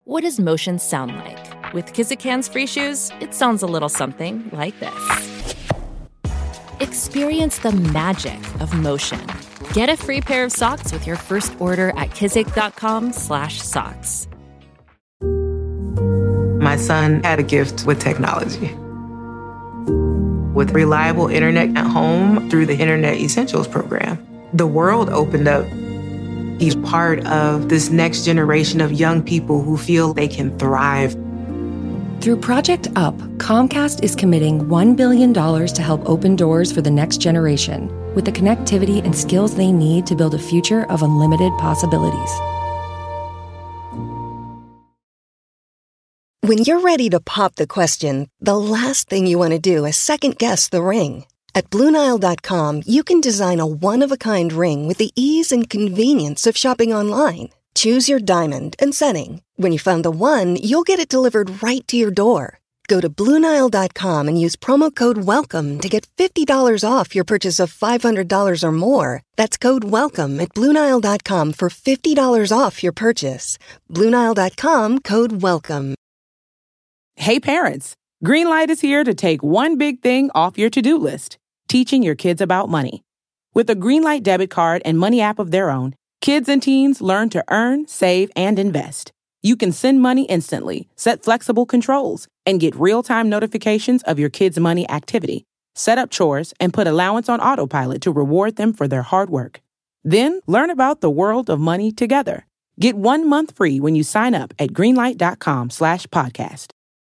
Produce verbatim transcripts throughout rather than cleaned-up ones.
What does motion sound like? With Kizik Hands Free Shoes, it sounds a little something like this. Experience the magic of motion. Get a free pair of socks with your first order at kizik.com slash socks. My son had a gift with technology. With reliable internet at home through the Internet Essentials program, the world opened up. He's part of this next generation of young people who feel they can thrive. Through Project UP, Comcast is committing one billion dollars to help open doors for the next generation with the connectivity and skills they need to build a future of unlimited possibilities. When you're ready to pop the question, the last thing you want to do is second-guess the ring. At Blue Nile dot com, you can design a one-of-a-kind ring with the ease and convenience of shopping online. Choose your diamond and setting. When you find the one, you'll get it delivered right to your door. Go to Blue Nile dot com and use promo code WELCOME to get fifty dollars off your purchase of five hundred dollars or more. That's code WELCOME at Blue Nile dot com for fifty dollars off your purchase. Blue Nile dot com, code WELCOME. Hey parents, Greenlight is here to take one big thing off your to-do list. Teaching your kids about money. With a Greenlight debit card and money app of their own, kids and teens learn to earn, save, and invest. You can send money instantly, set flexible controls, and get real-time notifications of your kids' money activity. Set up chores and put allowance on autopilot to reward them for their hard work. Then learn about the world of money together. Get one month free when you sign up at greenlight.com slash podcast.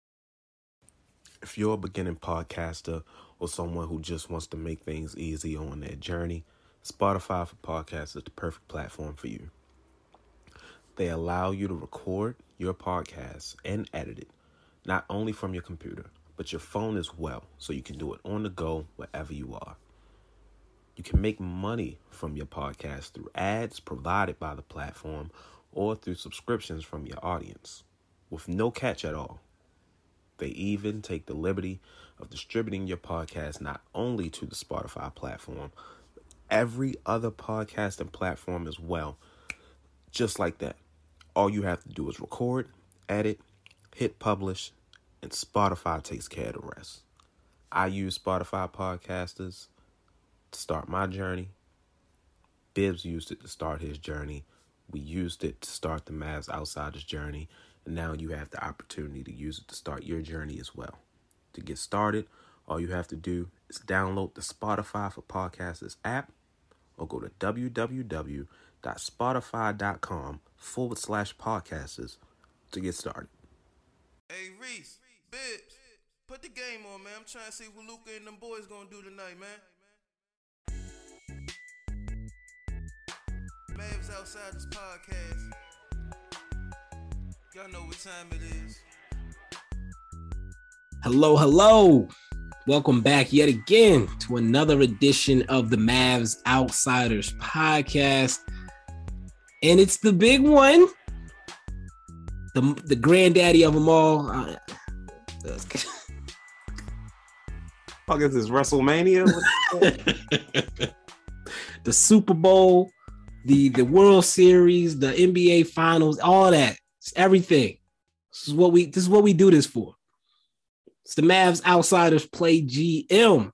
If you're a beginning podcaster or someone who just wants to make things easy on their journey, Spotify for Podcasts is the perfect platform for you. They allow you to record your podcast and edit it, not only from your computer, but your phone as well, so you can do it on the go wherever you are. You can make money from your podcast through ads provided by the platform or through subscriptions from your audience, with no catch at all. They even take the liberty of distributing your podcast not only to the Spotify platform, but every other podcasting platform as well. Just like that. All you have to do is record, edit, hit publish, and Spotify takes care of the rest. I use Spotify Podcasters to start my journey. Bibbs used it to start his journey. We used it to start the Mavs Outsiders journey. And now you have the opportunity to use it to start your journey as well. To get started, all you have to do is download the Spotify for Podcasters app or go to www.spotify.com forward slash podcasters to get started. Hey, Reese, Bibbs, put the game on, man. I'm trying to see what Luka and them boys gonna do tonight, man. Mavs Outsiders Podcast. Y'all know what time it is. Hello, hello. Welcome back yet again to another edition of the Mavs Outsiders Podcast. And it's the big one. The, the granddaddy of them all. Uh, Fuck is this, WrestleMania? The Super Bowl, the, the World Series, the N B A Finals, all that. It's everything. This is what we this is what we do this for. It's the Mavs Outsiders Play G M.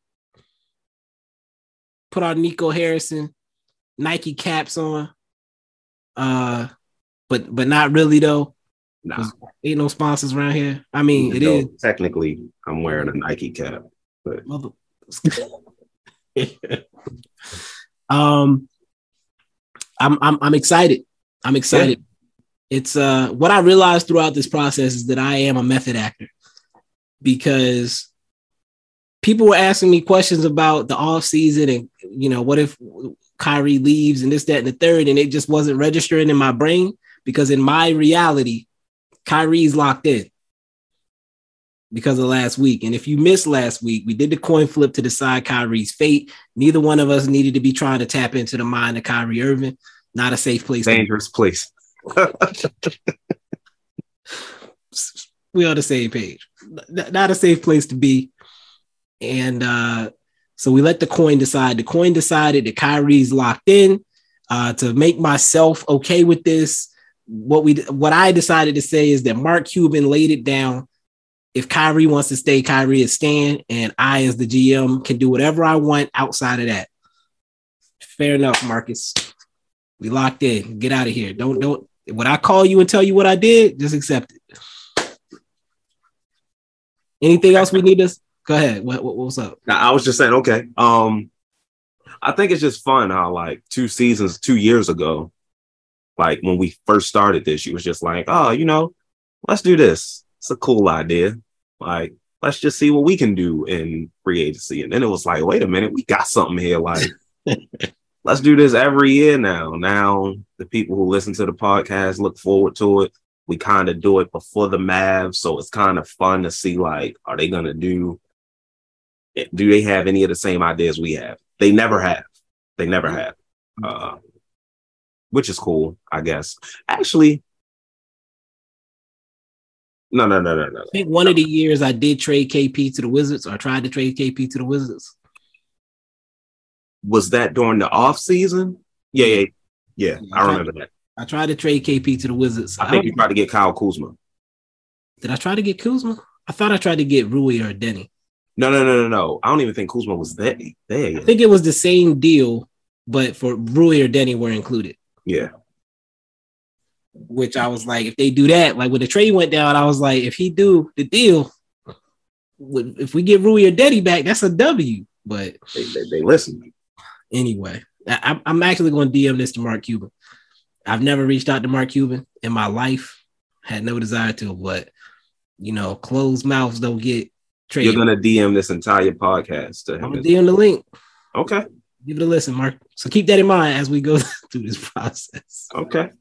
Put our Nico Harrison Nike caps on. Uh but but not really though. Nah. Ain't no sponsors around here. I mean, it is technically I'm wearing a Nike cap, but Mother... um I'm I'm I'm excited. I'm excited. Yeah. It's uh what I realized throughout this process is that I am a method actor, because people were asking me questions about the off season and, you know, what if Kyrie leaves and this, that, and the third, and it just wasn't registering in my brain, because in my reality, Kyrie's locked in because of last week. And if you missed last week, we did the coin flip to decide Kyrie's fate. Neither one of us needed to be trying to tap into the mind of Kyrie Irving. Not a safe place. Dangerous place. We on the same page. Not a safe place to be. And uh, so we let the coin decide. The coin decided that Kyrie's locked in. Uh, to make myself okay with this, what we what I decided to say is that Mark Cuban laid it down. If Kyrie wants to stay, Kyrie is staying, and I, as the G M, can do whatever I want outside of that. Fair enough, Marcus. We locked in. Get out of here. Don't don't. When I call you and tell you what I did, just accept it. Anything else we need to? Go ahead. What, what what's up? I was just saying. Okay. Um, I think it's just fun how like two seasons, two years ago, like when we first started this, you was just like, oh, you know, let's do this. It's a cool idea. Like, let's just see what we can do in free agency. And then it was like, wait a minute, we got something here. Like, let's do this every year now. Now, the people who listen to the podcast look forward to it. We kind of do it before the Mavs. So it's kind of fun to see, like, are they going to do, do they have any of the same ideas we have? They never have. They never have. Uh, which is cool, I guess. Actually, No, no, no, no, no. I think one of the years I did trade K P to the Wizards, or I tried to trade K P to the Wizards. Was that during the off season? Yeah, yeah, yeah. yeah I, I remember to, that. I tried to trade K P to the Wizards. I, I think you tried to get Kyle Kuzma. Did I try to get Kuzma? I thought I tried to get Rui or Denny. No, no, no, no, no. I don't even think Kuzma was there. there I think it was the same deal, but for Rui or Denny were included. Yeah. Which I was like, if they do that, like when the trade went down, I was like, if he do the deal, if we get Rui or Denny back, that's a W. But they, they, they listen. Anyway, I, I'm actually going to D M this to Mark Cuban. I've never reached out to Mark Cuban in my life. Had no desire to, but you know, closed mouths don't get traded. You're going to D M this entire podcast to him. I'm going to D M the link. Okay. Give it a listen, Mark. So keep that in mind as we go through this process. Okay.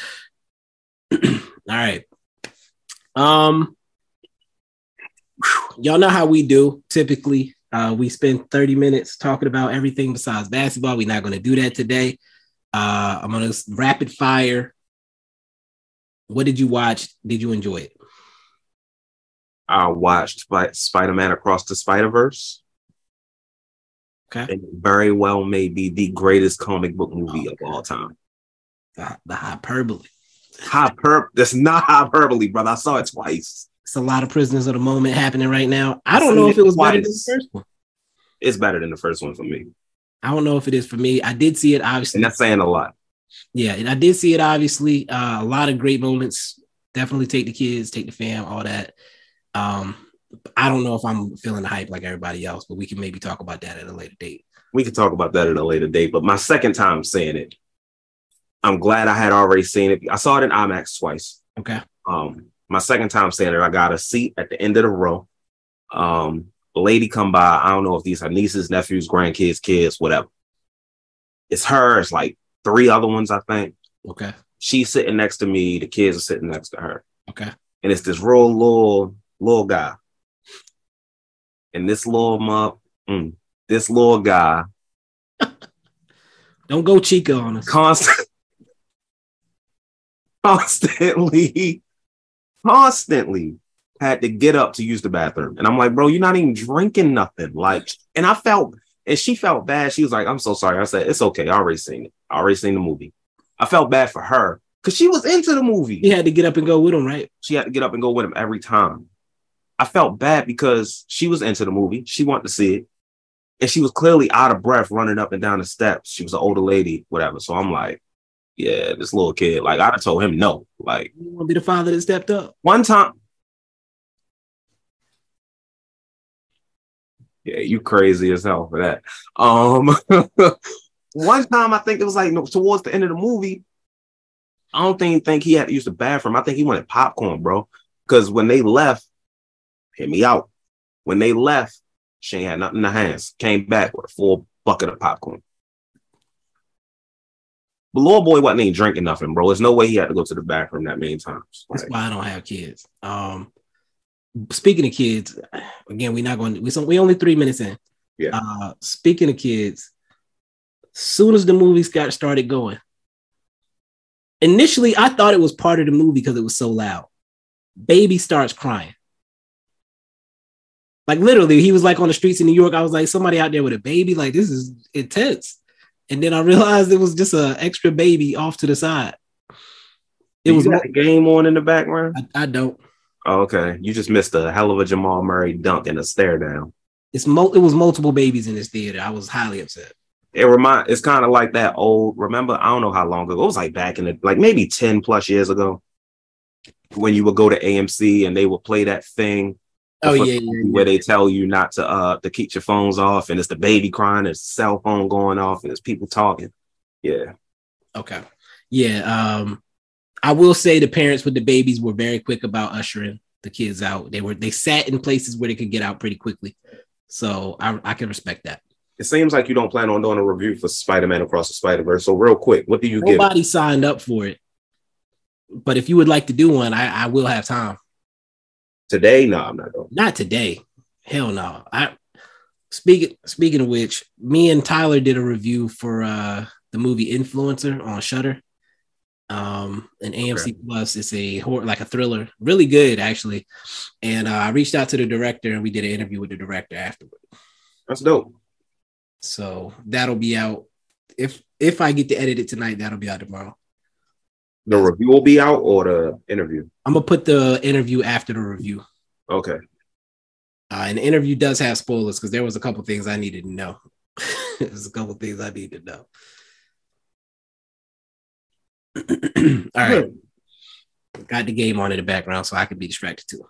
All right. Um, y'all know how we do. Typically, uh, we spend thirty minutes talking about everything besides basketball. We're not going to do that today. Uh, I'm going to rapid fire. What did you watch? Did you enjoy it? I watched Sp- Spider-Man Across the Spider-Verse. Okay. And very well may be the greatest comic book movie of all time. The, the hyperbole. Hyper. That's not hyperbole, brother. I saw it twice. It's a lot of Prisoners of the Moment happening right now. I don't know if it was better than the first one. It's better than the first one for me. I don't know if it is for me. I did see it, obviously. And that's saying a lot. Yeah, and I did see it, obviously. Uh, a lot of great moments. Definitely take the kids, take the fam, all that. Um, I don't know if I'm feeling the hype like everybody else, but we can maybe talk about that at a later date. We can talk about that at a later date. But my second time saying it, I'm glad I had already seen it. I saw it in IMAX twice. Okay. Um, my second time saying it, I got a seat at the end of the row. Um, a lady come by. I don't know if these are nieces, nephews, grandkids, kids, whatever. It's her. It's like three other ones, I think. Okay. She's sitting next to me. The kids are sitting next to her. Okay. And it's this real little, little guy. And this little mug, mm, this little guy. Don't go Chica on us. Constant, constantly, constantly had to get up to use the bathroom. And I'm like, bro, you're not even drinking nothing. Like, and I felt, and she felt bad. She was like, I'm so sorry. I said, it's okay. I already seen it. I already seen the movie. I felt bad for her because she was into the movie. You had to get up and go with him, right? She had to get up and go with him every time. I felt bad because she was into the movie. She wanted to see it. And she was clearly out of breath running up and down the steps. She was an older lady, whatever. So I'm like, yeah, this little kid. Like, I'd have told him no. Like, you want to be the father that stepped up? One time. Yeah, you crazy as hell for that. Um, one time, I think it was like no, towards the end of the movie, I don't think, think he had to use the bathroom. I think he wanted popcorn, bro. Because when they left, hit me out. When they left, she ain't had nothing in her hands. Came back with a full bucket of popcorn. But little boy wasn't even drinking nothing, bro. There's no way he had to go to the bathroom that many times. That's like, why I don't have kids. Um, speaking of kids, again, we're not going to, we we only three minutes in. Yeah. Uh, speaking of kids, soon as the movies got started going, initially I thought it was part of the movie because it was so loud. Baby starts crying. Like literally, he was like on the streets in New York. I was like, somebody out there with a baby. Like, this is intense. And then I realized it was just an extra baby off to the side. It Do was you got the game on in the background? I, I don't. Oh, okay. You just missed a hell of a Jamal Murray dunk and a stare down. It's mo- it was multiple babies in this theater. I was highly upset. It remind it's kind of like that old, remember, I don't know how long ago. It was like back in the like maybe ten plus years ago when you would go to A M C and they would play that thing. Oh yeah, yeah, yeah, where they tell you not to uh to keep your phones off, and it's the baby crying, there's cell phone going off, and there's people talking. Yeah. Okay. Yeah. Um, I will say the parents with the babies were very quick about ushering the kids out. They were they sat in places where they could get out pretty quickly. So I, I can respect that. It seems like you don't plan on doing a review for Spider-Man Across the Spider-Verse. So real quick, what do you give? Nobody signed up for it. But if you would like to do one, I, I will have time. Today? No, I'm not going. Not today. Hell no. I speaking speaking of which, me and Tyler did a review for uh, the movie Influencer on Shudder. Um, an A M C okay. Plus. It's a horror, like a thriller, really good actually. And uh, I reached out to the director, and we did an interview with the director afterward. That's dope. So that'll be out. If if I get to edit it tonight, that'll be out tomorrow. The review will be out, or the interview? I'm gonna put the interview after the review. Okay. Uh, and the interview does have spoilers because there was a couple things I needed to know. There's a couple things I need to know. All right. Got the game on in the background so I could be distracted too.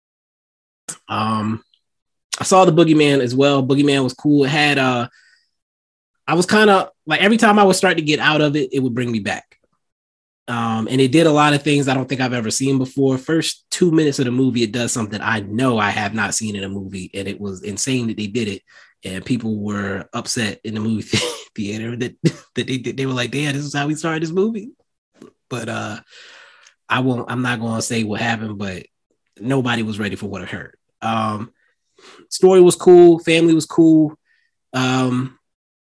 Um, I saw the Boogeyman as well. Boogeyman was cool. It had uh I was kind of like every time I would start to get out of it, it would bring me back. Um, and it did a lot of things I don't think I've ever seen before. First two minutes of the movie, it does something I know I have not seen in a movie, and it was insane that they did it. And people were upset in the movie theater that that they they were like, "Damn, this is how we started this movie." But uh, I won't. I'm not going to say what happened, but nobody was ready for what I heard. Um, story was cool. Family was cool. Um,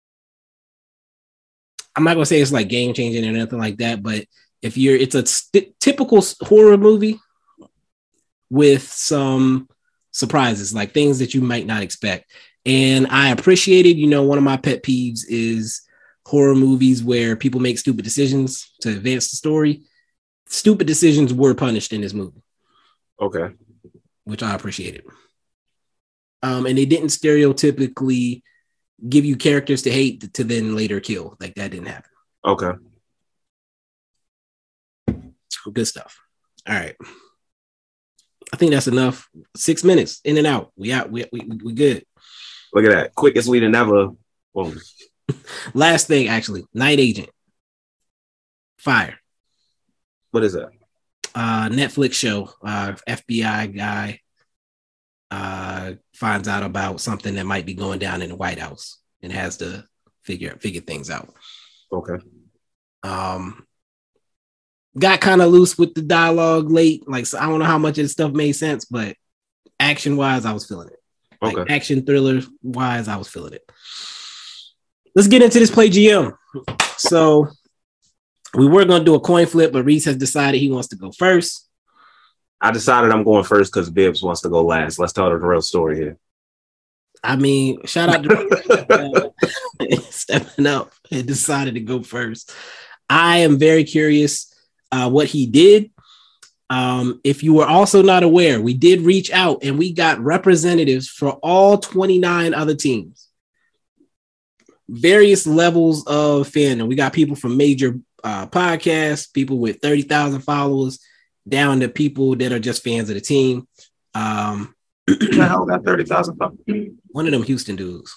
I'm not going to say it's like game changing or anything like that, but if you're, it's a st- typical horror movie with some surprises, like things that you might not expect. And I appreciated, you know, one of my pet peeves is horror movies where people make stupid decisions to advance the story. Stupid decisions were punished in this movie. Okay. Which I appreciated. Um, and they didn't stereotypically give you characters to hate to then later kill. Like that didn't happen. Okay. Good stuff. All right. I think that's enough. Six minutes in and out. We out. We we we good. Look at that. Quickest leading ever. Boom. Last thing, actually, Night Agent. Fire. What is that? Uh, Netflix show. Uh, F B I guy uh, finds out about something that might be going down in the White House and has to figure figure things out. Okay. Um, got kind of loose with the dialogue late. Like, so I don't know how much of this stuff made sense, but action wise, I was feeling it. Like okay. Action thriller wise, I was feeling it. Let's get into this play G M. So we were going to do a coin flip, but Reese has decided he wants to go first. I decided I'm going first because Bibbs wants to go last. Let's tell the real story here. I mean, shout out to stepping up and decided to go first. I am very curious uh, what he did. Um, if you were also not aware, we did reach out and we got representatives for all twenty-nine other teams. Various levels of fandom. We got people from major uh, podcasts, people with thirty thousand followers, down to people that are just fans of the team. Um, Who the hell got thirty thousand followers? One of them Houston dudes.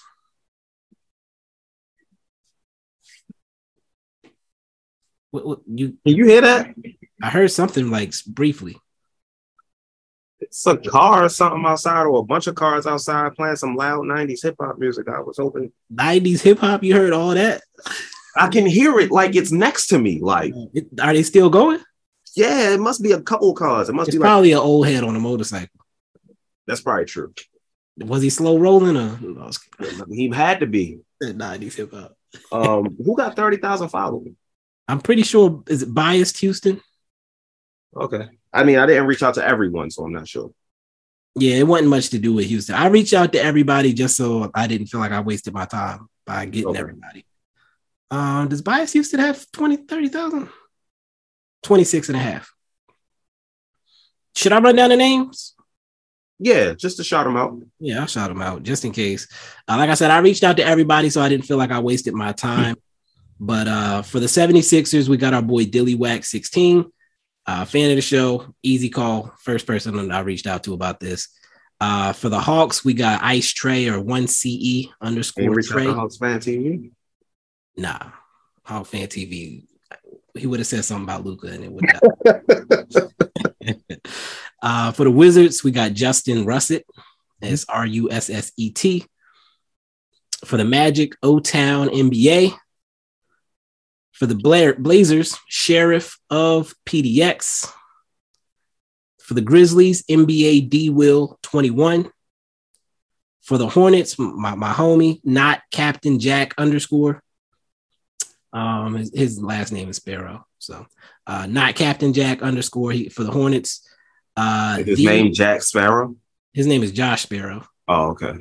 What, what, you, Can you hear that? I heard something like briefly. It's a car or something outside, or a bunch of cars outside playing some loud nineties hip hop music. I was hoping nineties hip hop. You heard all that? I can hear it like it's next to me. Like, it, are they still going? Yeah, it must be a couple cars. It must it's be probably like, an old head on a motorcycle. That's probably true. Was he slow rolling or he had to be nineties hip hop? Um, who got thirty thousand followers? I'm pretty sure is it Biased Houston? Okay. I mean, I didn't reach out to everyone, so I'm not sure. Yeah, it wasn't much to do with Houston. I reached out to everybody just so I didn't feel like I wasted my time by getting okay. everybody. Um, does Bias Houston have twenty, thirty thousand? twenty-six and a half. Should I run down the names? Yeah, just to shout them out. Yeah, I'll shout them out just in case. Uh, like I said, I reached out to everybody, so I didn't feel like I wasted my time. But uh, for the seventy-sixers, we got our boy Dilly Wax sixteen, uh, fan of the show, easy call, first person I reached out to about this. Uh, for the Hawks, we got Ice Trey or one C E underscore Trey. Hawks Fan T V? Nah, Hawk Fan T V. He would have said something about Luka and it would have. uh, for the Wizards, we got Justin Russet. It's R U S S E T. For the Magic, O-Town N B A. For the Blair Blazers, Sheriff of P D X. For the Grizzlies, N B A D-Will twenty-one. For the Hornets, my, my homie, not Captain Jack underscore. Um, his, his last name is Sparrow. So uh, not Captain Jack underscore he, for the Hornets. Uh, his the, name Jack Sparrow? His name is Josh Sparrow. Oh, okay.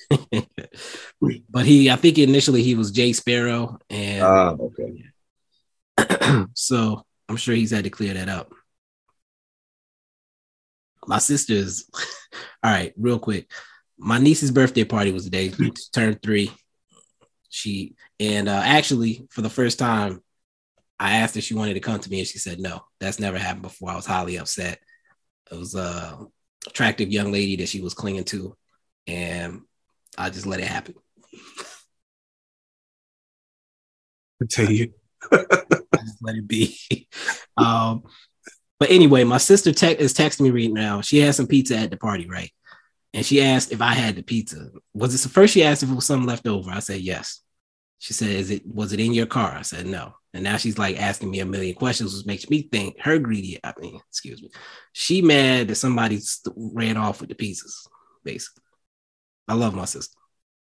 But he, I think initially he was Jay Sparrow. And uh, okay. So I'm sure he's had to clear that up. My sister's, all right, real quick. My niece's birthday party was the day she turned three. She, and uh, actually, for the first time, I asked if she wanted to come to me, and she said no. That's never happened before. I was highly upset. It was a attractive young lady that she was clinging to, and I just let it happen. I tell you, I just let it be. um, but anyway, my sister te- is texting me right now. She had some pizza at the party, right? And she asked if I had the pizza. Was it the first? She asked if it was something left over. I said yes. She said, "Is it? Was it in your car?" I said no. And now she's like asking me a million questions, which makes me think her greedy. I mean, excuse me. She mad that somebody st- ran off with the pizzas. Basically, I love my sister.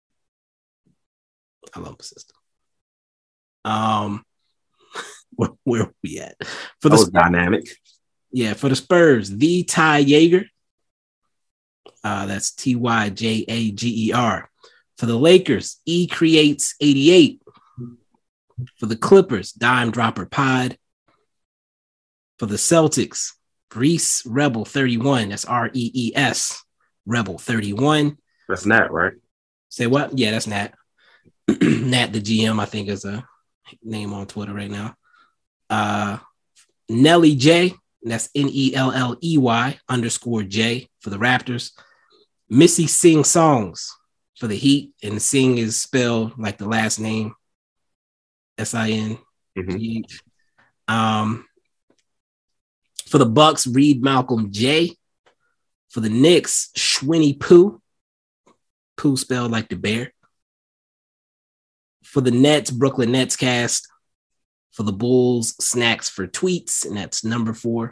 I love my sister. Um, where, where are we at? For that the was dynamic. Yeah, for the Spurs, the Ty Jaeger. Uh, that's T Y J A G E R. For the Lakers, E Creates eighty-eight. For the Clippers, Dime Dropper Pod. For the Celtics, Reese Rebel thirty-one. That's R E E S Rebel thirty-one. That's Nat, right? Say what? Yeah, that's Nat. Nat the G M, I think, is a name on Twitter right now. Uh, Nelly J. That's N E L L E Y underscore J for the Raptors. Missy Sing Songs for the Heat. And Sing is spelled like the last name. S I N G H. Mm-hmm. Um, for the Bucks, Reed Malcolm J. For the Knicks, Schwinny Pooh. Pooh spelled like the bear. For the Nets, Brooklyn Nets cast. For the Bulls, Snacks for Tweets, and that's number four.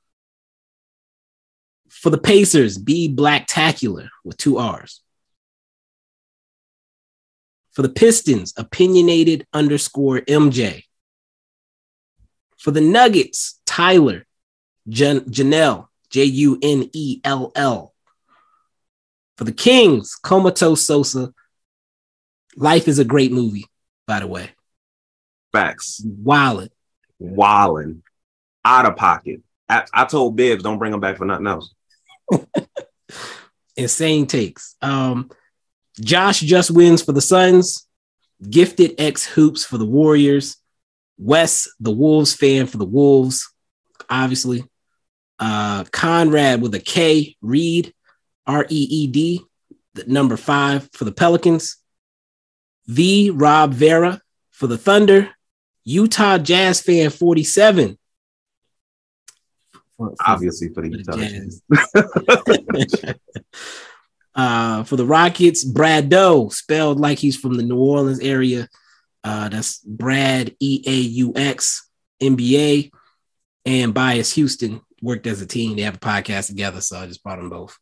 For the Pacers, B Blacktacular with two R's. For the Pistons, Opinionated underscore M J. For the Nuggets, Tyler, Jan- Janelle, J U N E L L. For the Kings, Comatose Sosa. Life is a great movie, by the way. Facts. Wildin'. Wildin'. Out of pocket. I, I told Bibbs, don't bring him back for nothing else. Insane takes. Um, Josh just wins for the Suns. Gifted X Hoops for the Warriors. Wes, the Wolves fan for the Wolves, obviously. Uh, Conrad with a K. Reed, R E E D, the number five for the Pelicans. The Rob Vera for the Thunder. Utah Jazz fan forty-seven. For, for, Obviously for the, for the Utah. uh, for the Rockets, Brad Doe, spelled like he's from the New Orleans area. Uh, that's Brad E A U X, N B A, and Bias Houston worked as a team. They have a podcast together, so I just brought them both.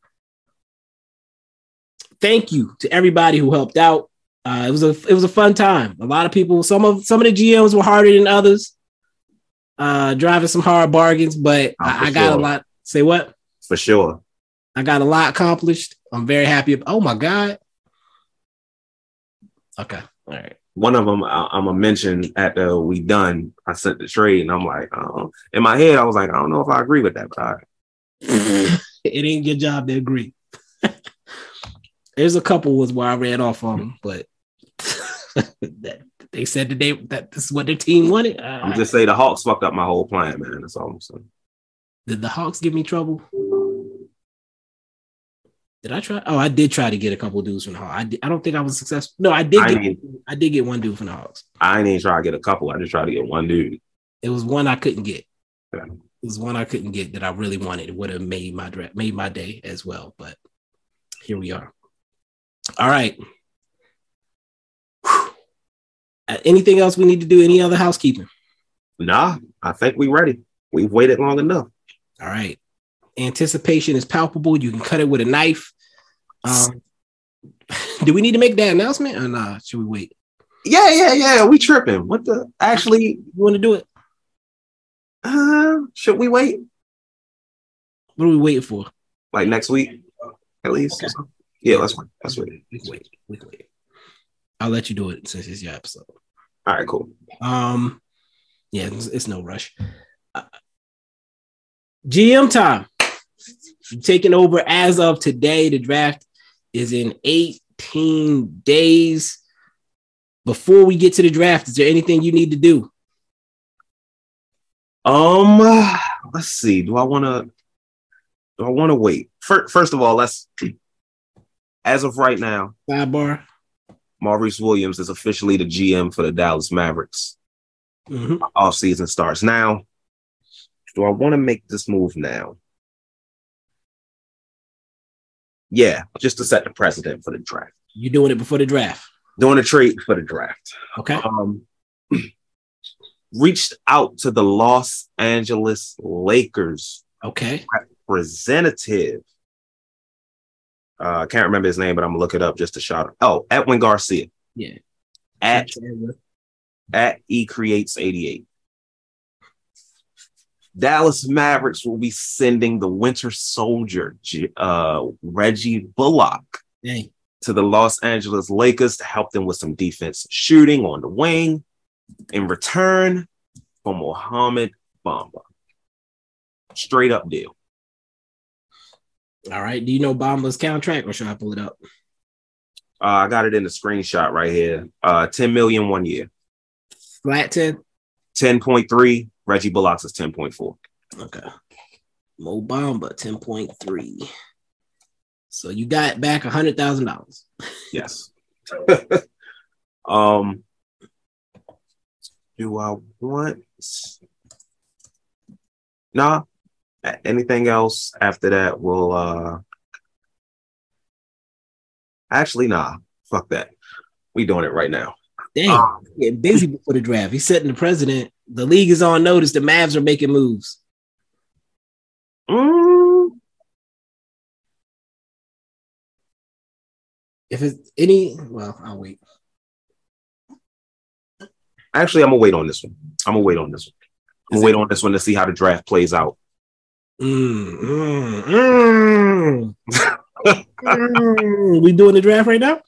Thank you to everybody who helped out. Uh, it was a it was a fun time. A lot of people, some of some of the G Ms were harder than others, uh, driving some hard bargains, but oh, I, I got sure. a lot. Say what? For sure. I got a lot accomplished. I'm very happy. Oh my God. Okay. All right. one of them I, I'm gonna mention at the we done. I sent the trade, and I'm like, oh. In my head, I was like, I don't know if I agree with that, but all right. It ain't your job to agree. There's a couple was where I ran off on them, but that, they said that they that this is what their team wanted. Uh, I'm just saying the Hawks fucked up my whole plan, man. That's all I'm saying. Did the Hawks give me trouble? Did I try? Oh, I did try to get a couple dudes from the Hawks. I, did, I don't think I was successful. No, I did. I, Get, mean, I did get one dude from the Hawks. I ain't even try to get a couple. I just tried to get one dude. It was one I couldn't get. Yeah. It was one I couldn't get that I really wanted. It would have made my draft, made my day as well. But here we are. All right. Uh, anything else we need to do? Any other housekeeping? Nah, I think we ready. We've waited long enough. All right. Anticipation is palpable. You can cut it with a knife. Um, do we need to make that announcement or nah? Should we wait? Yeah, yeah, yeah. We tripping. What the? Actually, you want to do it? Uh, should we wait? What are we waiting for? Like next week, at least. Okay. Yeah, let's wait. Let's wait. We can wait. We can wait. I'll let you do it since it's your episode. All right, cool. Um, yeah, it's, it's no rush. Uh, G M time. Taking over as of today. The draft is in eighteen days. Before we get to the draft, is there anything you need to do? Um, let's see. Do I want to? Do I want to wait? First, first of all, let's. As of right now, sidebar. Maurice Williams is officially the G M for the Dallas Mavericks. Mm-hmm. Off season starts now. Do I want to make this move now? Yeah, just to set the precedent for the draft. You're doing it before the draft. Doing a trade for the draft. Okay. Um, reached out to the Los Angeles Lakers. Okay. Representative. Uh, I can't remember his name, but I'm gonna look it up just to shout him. Oh, Edwin Garcia. Yeah. At, at E Creates eighty-eight. Dallas Mavericks will be sending the Winter Soldier, uh, Reggie Bullock, Dang. to the Los Angeles Lakers to help them with some defense shooting on the wing in return for Mohamed Bamba. Straight up deal. All right. Do you know Bamba's contract or should I pull it up? Uh, I got it in the screenshot right here. Uh, ten million one year. Flat ten? ten point three. Reggie Bullock's is ten point four. Okay. Mo Bamba, ten point three. So you got back one hundred thousand dollars. Yes. um, do I want... Nah. Anything else after that will... Uh... Actually, nah. Fuck that. We doing it right now. Dang, um, getting busy before the draft. He's setting the president. The league is on notice. The Mavs are making moves. Mm. If it's any, well, I'll wait. Actually, I'm gonna wait on this one. I'm gonna wait on this one. I'm gonna wait on this one to see how the draft plays out. Mm, mm, mm. mm. We doing the draft right now?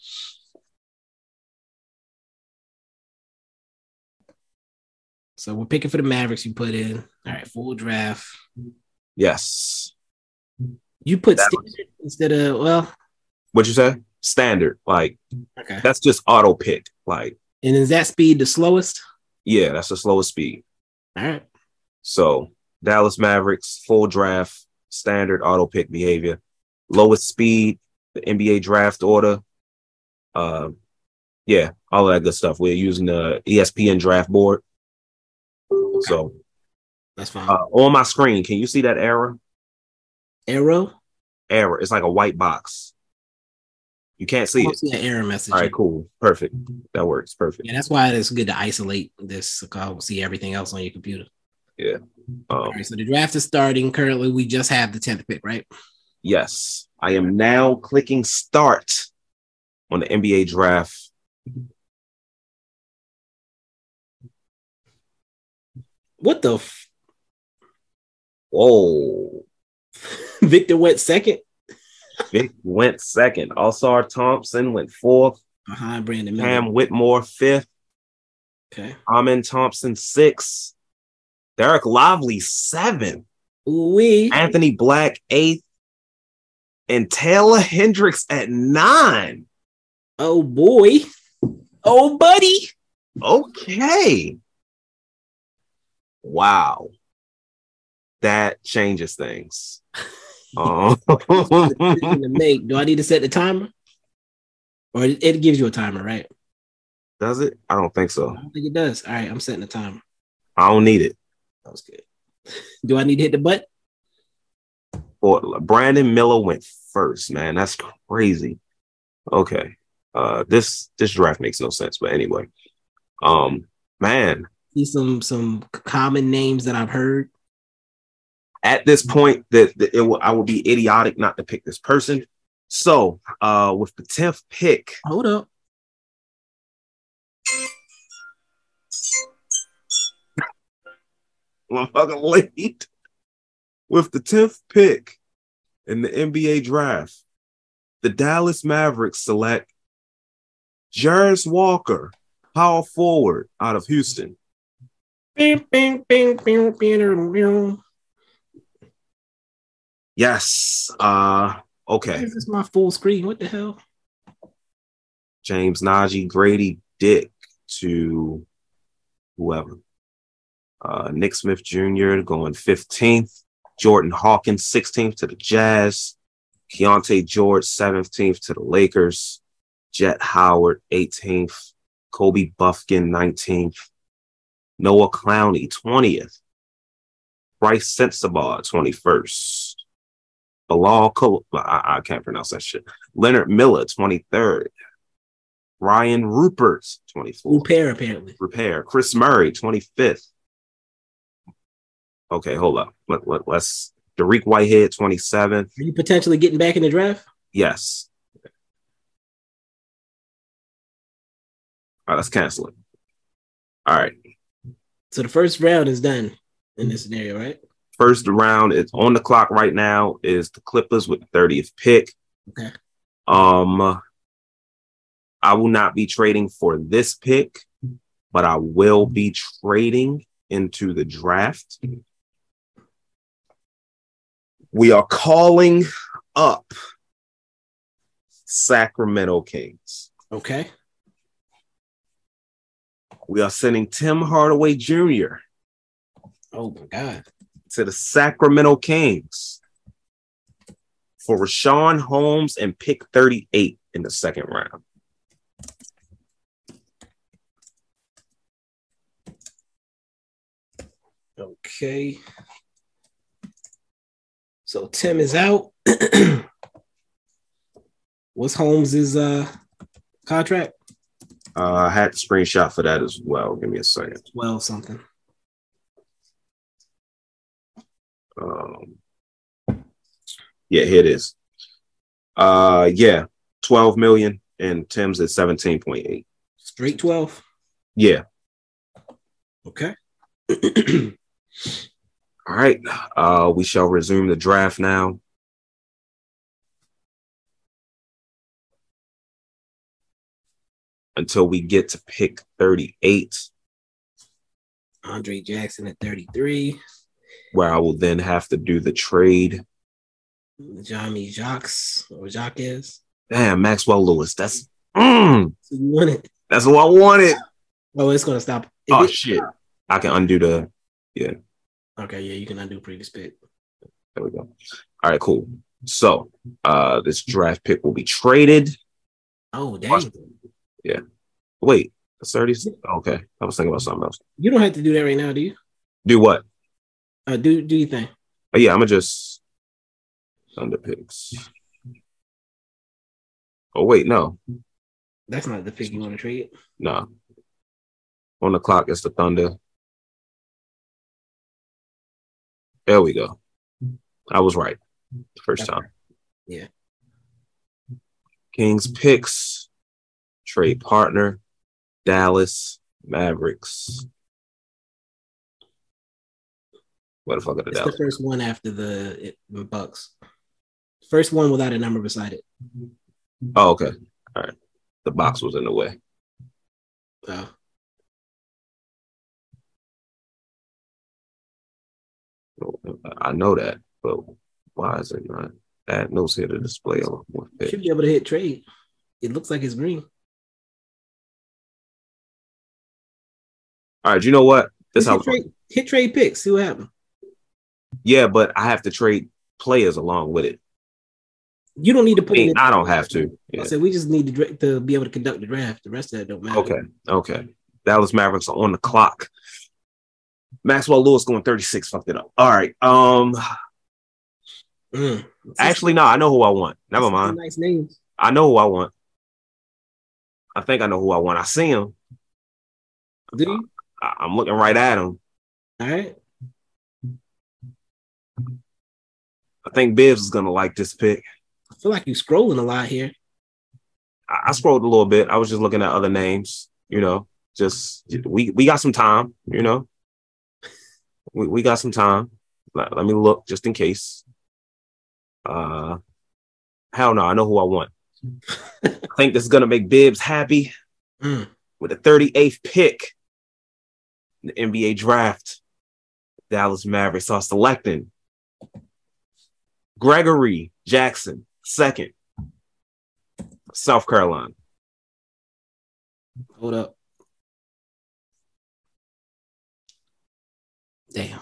So we're picking for the Mavericks. You put in, all right, full draft. Yes. You put standard instead of, well. What'd you say? Standard. Like, okay. That's just auto pick. Like, and is that speed the slowest? Yeah, that's the slowest speed. All right. So Dallas Mavericks, full draft, standard auto pick behavior, lowest speed, the N B A draft order. Uh, yeah, all of that good stuff. We're using the E S P N draft board. Okay. So that's fine. Uh, on my screen, can you see that error? Arrow? Error. It's like a white box. You can't see it. See an error message. All right, cool. Perfect. That works. Perfect. Yeah, that's why it's good to isolate this so I will see everything else on your computer. Yeah. Um, All right, so the draft is starting. Currently, we just have the tenth pick, right? Yes. I am now clicking start on the N B A draft. What the? F- Whoa. Victor went second. Vic went second. Ausar Thompson went fourth. Behind Brandon Miller. Cam Whitmore fifth. Okay. Amen Thompson, six. Derek Lively, seven. We Anthony Black, eighth. And Taylor Hendricks at nine. Oh, boy. Oh, buddy. Okay. Wow. That changes things. Um, to make. Do I need to set the timer? Or it, it gives you a timer, right? Does it? I don't think so. I don't think it does. All right, I'm setting the timer. I don't need it. That was good. Do I need to hit the button? Or Brandon Miller went first, man. That's crazy. Okay. Uh, this this draft makes no sense, but anyway. Um, man. See some some common names that I've heard. At this point, that, that it will, I will be idiotic not to pick this person. So, uh, with the tenth pick, hold up. I'm fucking late. With the tenth pick in the N B A draft, the Dallas Mavericks select Jarris Walker, power forward out of Houston. Bing, bing, bing, bing, bing, bing. Yes. Uh, okay. This is my full screen. What the hell? James Najee, Grady Dick to whoever. Uh, Nick Smith Junior going fifteenth. Jordan Hawkins, sixteenth to the Jazz. Keontae George, seventeenth to the Lakers. Jet Howard, eighteenth. Kobe Buffkin, nineteenth. Noah Clowney, twentieth. Bryce Sensabaugh, twenty-first. Bilal Col- I-, I can't pronounce that shit. Leonard Miller, twenty-third. Ryan Rupert, twenty-fourth. Repair, apparently. Repair. Chris Murray, twenty-fifth. Okay, hold up. Let, let, let's. Dariq Whitehead, twenty-seventh. Are you potentially getting back in the draft? Yes. All right, let's cancel it. All right. So the first round is done in this scenario, right? First round is on the clock right now is the Clippers with the thirtieth pick. Okay. Um, I will not be trading for this pick, but I will be trading into the draft. We are calling up Sacramento Kings. Okay. We are sending Tim Hardaway Junior Oh my God. to the Sacramento Kings for Rashawn Holmes and pick thirty-eight in the second round. Okay. So Tim is out. What's Holmes's uh contract? Uh, I had the screenshot for that as well. Give me a second. Well, something. Um, yeah, here it is. Uh, yeah, twelve million, and Tim's at seventeen point eight. Straight twelve. Yeah. Okay. All right. Uh, we shall resume the draft now. Until we get to pick thirty-eight. Andre Jackson at thirty-three. Where I will then have to do the trade. Johnny Jacques or Jacques. Damn, Maxwell Lewis. That's mm, So you want it? that's what I wanted. Oh, it's gonna stop. It Oh did- shit. I can undo the yeah. Okay, yeah, you can undo previous pick. There we go. All right, cool. So uh this draft pick will be traded. Oh, dang. Yeah. Wait, that's thirty. Okay. I was thinking about something else. You don't have to do that right now, do you? Do what? Uh, do do your thing. Oh, yeah, I'm gonna just under picks. Oh wait, no. That's not the pick you want to trade. No. On the clock is the Thunder. There we go. I was right. First time. Yeah. Kings picks. Trade partner. Dallas Mavericks. What the fuck are the It's Dallas? the first one after the it, the Bucks. First one without a number beside it. Oh, okay. All right. The box was in the way. Oh. I know that, but why is it not? Add notes here to display on one You page. should be able to hit trade. It looks like it's green. All right, you know what? This Hit how trade, hit trade picks. See what happens. yeah, but I have to trade players along with it. You don't need to I put it mean, in. I don't have to. Yeah. I said we just need to, dra- to be able to conduct the draft. The rest of that don't matter. Okay, okay. Dallas Mavericks are on the clock. Maxwell Lewis going thirty-six. Fucked it up. All right. Um. Mm. Actually, no. I know who I want. Never That's mind. Nice names. I know who I want. I think I know who I want. I see him. Do you? I- I'm looking right at him. All right. I think Bibbs is gonna like this pick. I feel like you're scrolling a lot here. I, I scrolled a little bit. I was just looking at other names. You know, just we we got some time. You know, we we got some time. Let, let me look just in case. Uh, hell no, I know who I want. I think this is gonna make Bibbs happy. Mm. With the thirty-eighth pick in the N B A draft, Dallas Mavericks are selecting Gregory Jackson, second, South Carolina. Hold up. Damn.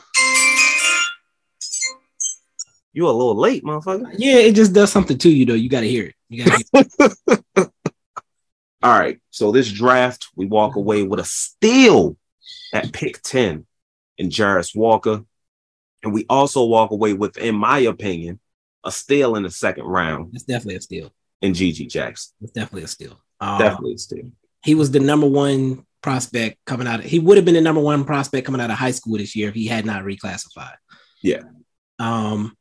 You a little late, motherfucker. Yeah, it just does something to you, though. You got to hear it. You got to hear it. All right. So this draft, we walk away with a steal at pick ten in Jarris Walker. And we also walk away with, in my opinion, a steal in the second round. It's definitely a steal. In Gigi Jackson. It's definitely a steal. Um, Definitely a steal. He was the number one prospect coming out of, he would have been the number one prospect coming out of high school this year if he had not reclassified. Yeah. Um,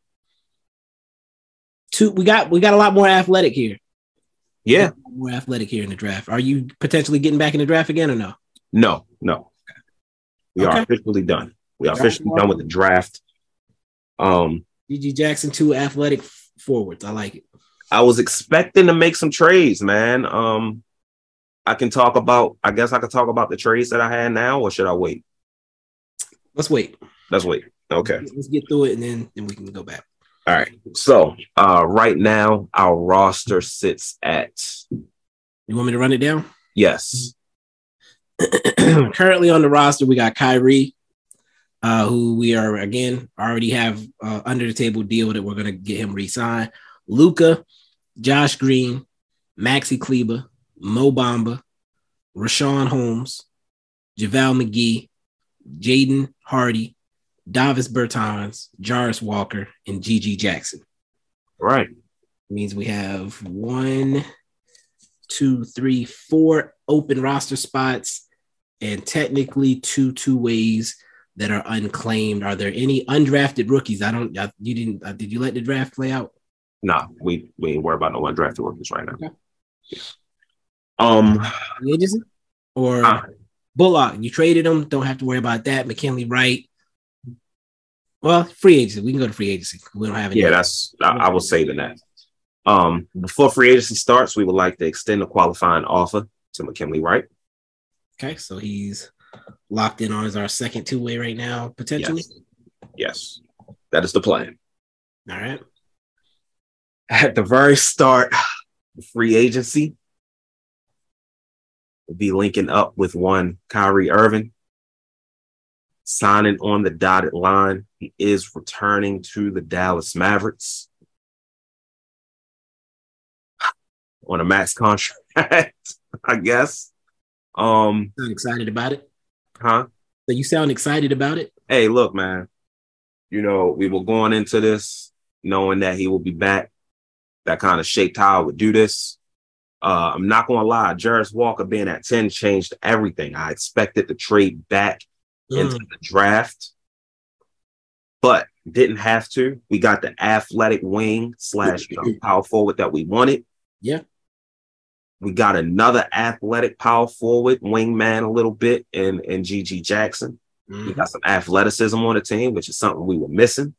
two, we got we got a lot more athletic here. Yeah. More athletic here in the draft. Are you potentially getting back in the draft again or no? No, no. We Okay. are officially done. We are officially done with the draft. Um, Gigi Jackson, two athletic f- forwards. I like it. I was expecting to make some trades, man. Um, I can talk about, I guess I could talk about the trades that I had now, or should I wait? Let's wait. Let's wait. Okay. Let's get through it and then, then we can go back. All right. So uh, right now, our roster sits at. You want me to run it down? Yes. Currently on the roster, we got Kyrie, uh, who we are, again, already have uh, under the table deal that we're going to get him re-signed. Luka, Josh Green, Maxi Kleber, Mo Bamba, Rashawn Holmes, JaVale McGee, Jaden Hardy, Davis Bertans, Jarris Walker, and Gigi Jackson. Right. Means we have one, two, three, four open roster spots, and technically two two ways that are unclaimed. Are there any undrafted rookies? I don't. I, you didn't. Uh, did you let the draft play out? Nah, we we ain't worried about no undrafted workers right now. Okay. Yeah. Um, The agency or uh, Bullock? You traded him. Don't have to worry about that. McKinley Wright. Well, free agency. We can go to free agency. We don't have any. yeah, that's I, I was saving that. Um, before free agency starts, we would like to extend a qualifying offer to McKinley Wright. Okay, so he's locked in on as our second two way right now, potentially. Yes. Yes, that is the plan. All right. At the very start of free agency, we'll be linking up with one Kyrie Irving, signing on the dotted line. He is returning to the Dallas Mavericks on a max contract, I guess. Um, Sound excited about it? huh? So you sound excited about it? Hey, look, man. You know, we were going into this knowing that he will be back. That kind of shaped how I would do this. Uh, I'm not going to lie. Jarris Walker being at ten changed everything. I expected to trade back Mm. into the draft, but didn't have to. We got the athletic wing slash power forward that we wanted. Yeah. We got another athletic power forward, wingman a little bit, in, in Gigi Jackson. Mm-hmm. We got some athleticism on the team, which is something we were missing.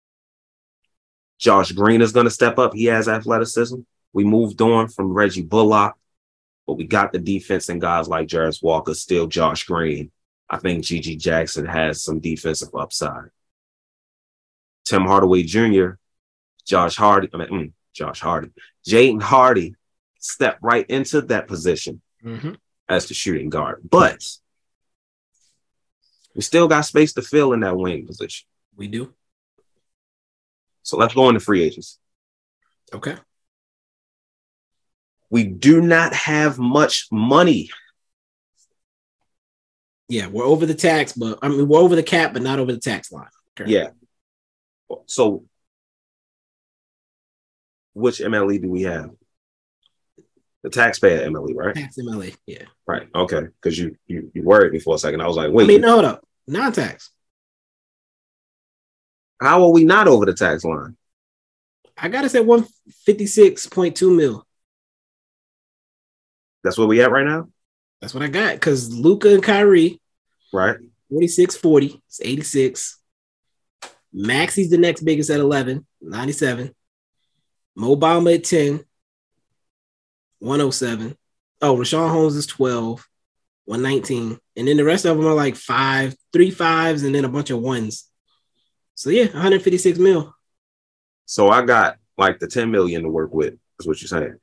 Josh Green is going to step up. He has athleticism. We moved on from Reggie Bullock, but we got the defense and guys like Jarris Walker, still Josh Green. I think Gigi Jackson has some defensive upside. Tim Hardaway Junior, Josh Hardy, I mean, mm, Josh Hardy, Jaden Hardy stepped right into that position mm-hmm. as the shooting guard. But we still got space to fill in that wing position. We do. So let's go into free agents. Okay. We do not have much money. Yeah, we're over the tax, but I mean, we're over the cap, but not over the tax line. Currently. Yeah. So which M L E do we have? The taxpayer M L E, right? Tax M L E, yeah. Right. Okay. Because you, you you worried me for a second. I was like, wait. I mean, no, hold up. Non-tax. How are we not over the tax line? I gotta say one fifty-six point two mil. That's where we at right now? That's what I got. Because Luka and Kyrie, right? forty-six forty. It's eighty-six. Maxi's the next biggest at eleven, ninety-seven. Mo Bamba at ten, one oh seven. Oh, Rashawn Holmes is twelve, one nineteen. And then the rest of them are like five, three fives, and then a bunch of ones. So yeah, one fifty-six mil. So I got like the ten million to work with, is what you're saying.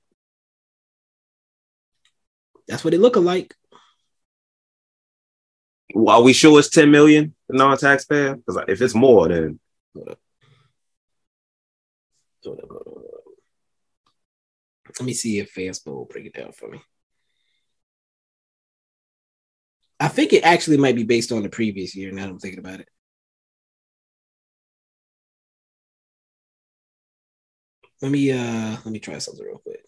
That's what it look like. Well, are we sure it's ten million for non-taxpayer? Because if it's more, then hold up. Hold up, hold up, hold up. Let me see if Fanspo will break it down for me. I think it actually might be based on the previous year. Now that I'm thinking about it. Let me uh let me try something real quick.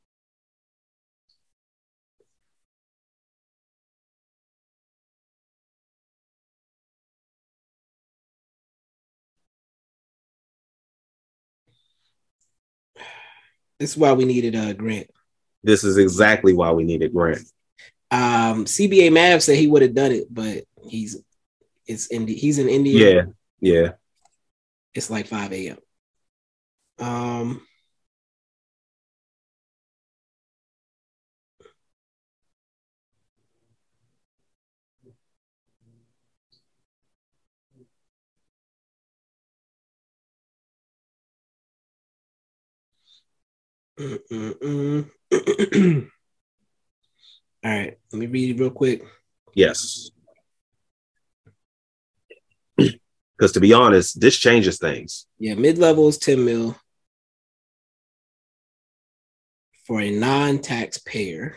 This is why we needed a uh, Grant. This is exactly why we needed Grant. Um, C B A Mav said he would have done it, but he's it's in he's in India. Yeah, yeah. It's like five a.m. Um, all right, let me read it real quick. Yes. Because to be honest, this changes things. Yeah, mid-level is ten mil for a non-taxpayer.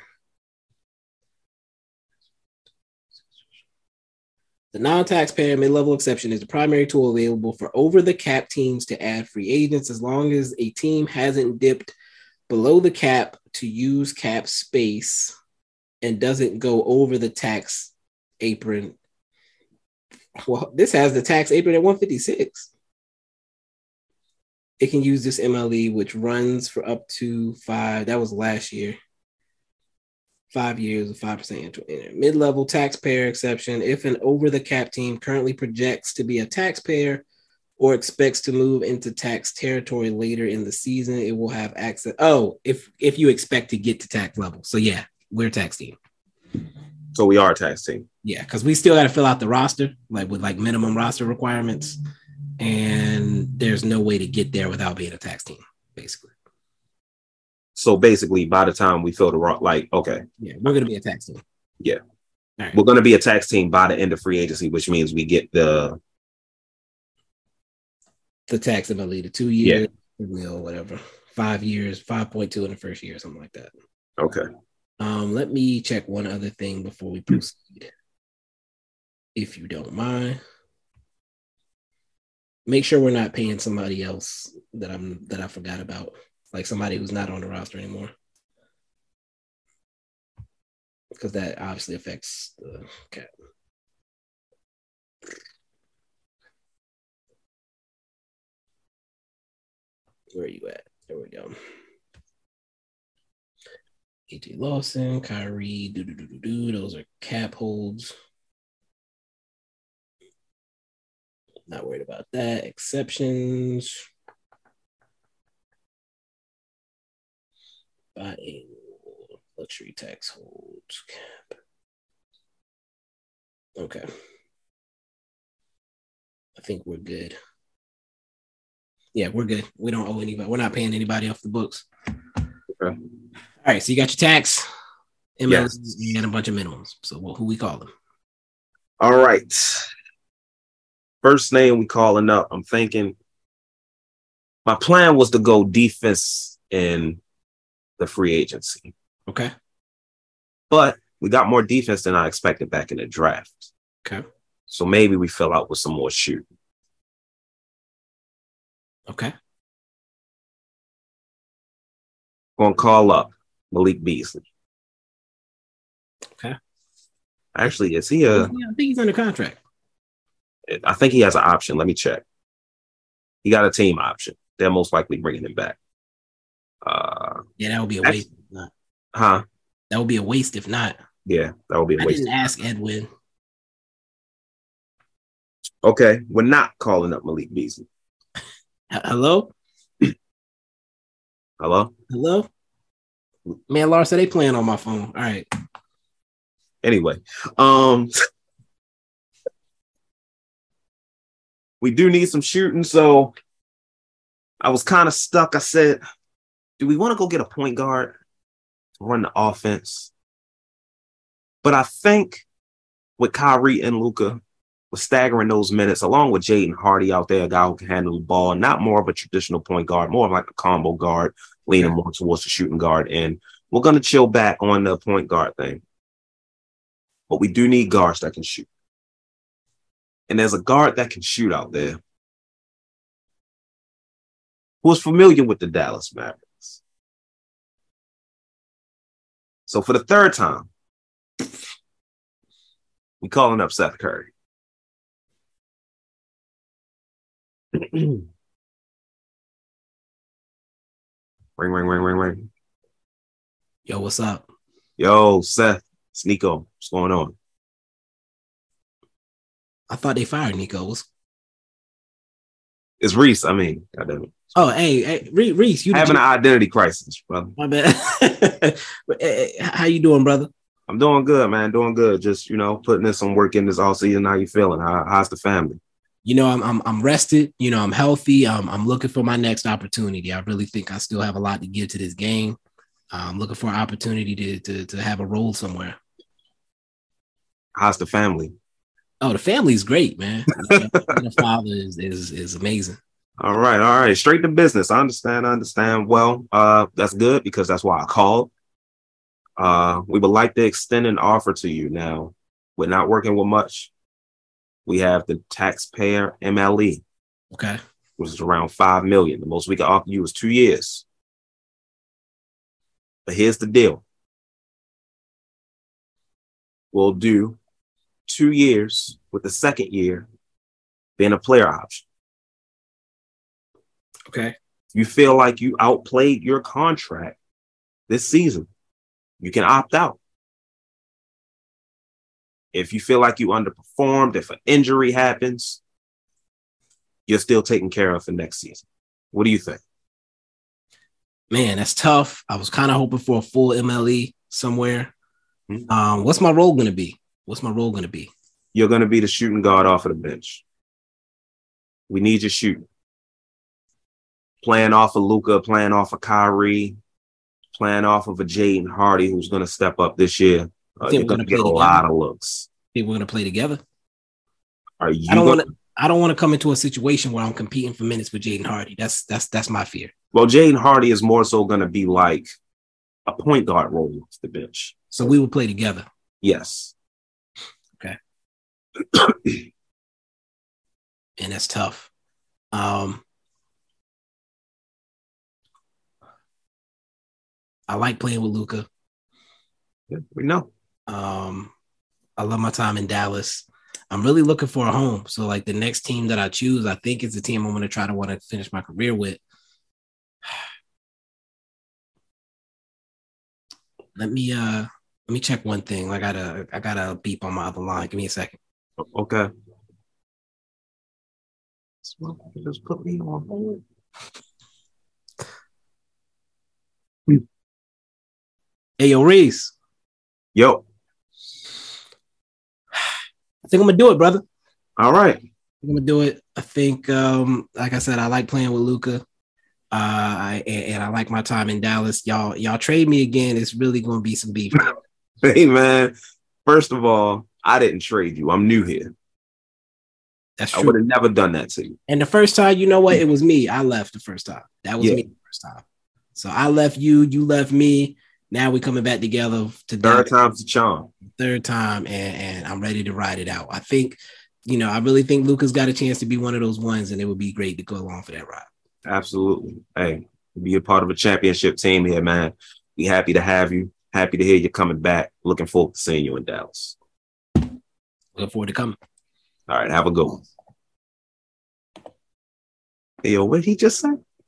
The non-taxpayer mid-level exception is the primary tool available for over-the-cap teams to add free agents as long as a team hasn't dipped below the cap to use cap space and doesn't go over the tax apron. Well, this has the tax apron at one fifty-six. It can use this M L E, which runs for up to five. That was last year. Five years of five percent mid-level taxpayer exception. If an over-the-cap team currently projects to be a taxpayer or expects to move into tax territory later in the season, it will have access. Oh, if if you expect to get to tax level. So yeah, we're a tax team. So we are a tax team. Yeah, because we still got to fill out the roster, like with like minimum roster requirements. And there's no way to get there without being a tax team, basically. So basically, by the time we fill the roster, like, okay. Yeah, we're going to be a tax team. Yeah. All right. We're going to be a tax team by the end of free agency, which means we get the the tax ability, the two years, yeah. Mil, whatever, five years, five point two in the first year, something like that. Okay. Um, let me check one other thing before we proceed, if you don't mind. Make sure we're not paying somebody else that I'm that I forgot about, like somebody who's not on the roster anymore, because that obviously affects the cap. Where are you at? There we go. A J Lawson, Kyrie, do do do do do. Those are cap holds. Not worried about that. Exceptions. Biannual luxury tax holds cap. Okay. I think we're good. Yeah, we're good. We don't owe anybody. We're not paying anybody off the books. Okay. All right, so you got your tax, M L S, Yes. and a bunch of minimums. So well, who we call them? All right. First name we calling up. I'm thinking my plan was to go defense in the free agency. Okay. But we got more defense than I expected back in the draft. Okay. So maybe we fill out with some more shooting. Okay. Gonna call up Malik Beasley. Okay. Actually, is he a? Yeah, I think he's under contract. I think he has an option. Let me check. He got a team option. They're most likely bringing him back. Uh, yeah, that would be a actually, waste. If not. Huh? That would be a waste if not. Yeah, that would be a I waste. didn't ask Edwin. Okay, we're not calling up Malik Beasley. H- Hello? Hello? Hello? Man, Lars said they playing on my phone. All right. Anyway, um, we do need some shooting, so I was kind of stuck. I said, do we want to go get a point guard to run the offense? But I think with Kyrie and Luka, with staggering those minutes, along with Jaden Hardy out there, a guy who can handle the ball, not more of a traditional point guard, more of like a combo guard, leaning more towards the shooting guard. And we're going to chill back on the point guard thing. But we do need guards that can shoot. And there's a guard that can shoot out there who is familiar with the Dallas Mavericks. So for the third time, we calling up Seth Curry. ring, ring, ring, ring, ring. Yo, what's up? Yo, Seth, it's Nico. What's going on? I thought they fired Nico. What's... It's Reese. I mean, goddamn it. Oh, hey, hey, Reese, you having an identity crisis, brother. My bad. How you doing, brother? I'm doing good, man. Doing good. Just, you know, putting in some work in this all season. How you feeling? How, how's the family? You know, I'm I'm I'm rested. You know, I'm healthy. Um, I'm looking for my next opportunity. I really think I still have a lot to give to this game. I'm looking for an opportunity to to to have a role somewhere. How's the family? Oh, the family's great, man. The father is, is is amazing. All right, all right. Straight to business. I understand. I understand. Well, uh, that's good because that's why I called. Uh, we would like to extend an offer to you now. We're not working with much. We have the taxpayer M L E, okay, which is around five million. The most we can offer you is two years. But here's the deal: we'll do two years with the second year being a player option. Okay. You feel like you outplayed your contract this season, you can opt out. If you feel like you underperformed, if an injury happens, you're still taken care of for next season. What do you think? Man, that's tough. I was kind of hoping for a full M L E somewhere. Mm-hmm. Um, what's my role going to be? What's my role going to be? You're going to be the shooting guard off of the bench. We need you shooting. Playing off of Luka, playing off of Kyrie, playing off of a Jaden Hardy who's going to step up this year. Uh, you're going to get a together? lot of looks. Think we're going to play together? Are you? I don't want to. I don't want to come into a situation where I'm competing for minutes with Jaden Hardy. That's that's that's my fear. Well, Jaden Hardy is more so going to be like a point guard role off the bench. So we will play together. Yes. Okay. And that's tough. Um, I like playing with Luka. Yeah, we know. Um, I love my time in Dallas. I'm really looking for a home. So, like, the next team that I choose, I think is the team I'm going to try to want to finish my career with. Let me uh let me check one thing. I gotta I gotta beep on my other line. Give me a second. Okay. Just put me on hold. Hey, yo, Reese. Yo. I think I'm gonna do it, brother. All right. I'm gonna do it. I think, um, like I said, I like playing with Luka. Uh, I, and, and I like my time in Dallas. Y'all, y'all trade me again. It's really going to be some beef. Hey, man. First of all, I didn't trade you. I'm new here. That's true. I would have never done that to you. And the first time, you know what? It was me. I left the first time. That was yeah. me the first time. So I left you. You left me. Now we're coming back together. To Third time's the charm. Third time, and, and I'm ready to ride it out. I think, you know, I really think Luka's got a chance to be one of those ones, and it would be great to go along for that ride. Absolutely. Hey, be a part of a championship team here, man. Be happy to have you. Happy to hear you coming back. Looking forward to seeing you in Dallas. Looking forward to coming. All right, have a good one. Hey, yo, what did he just say?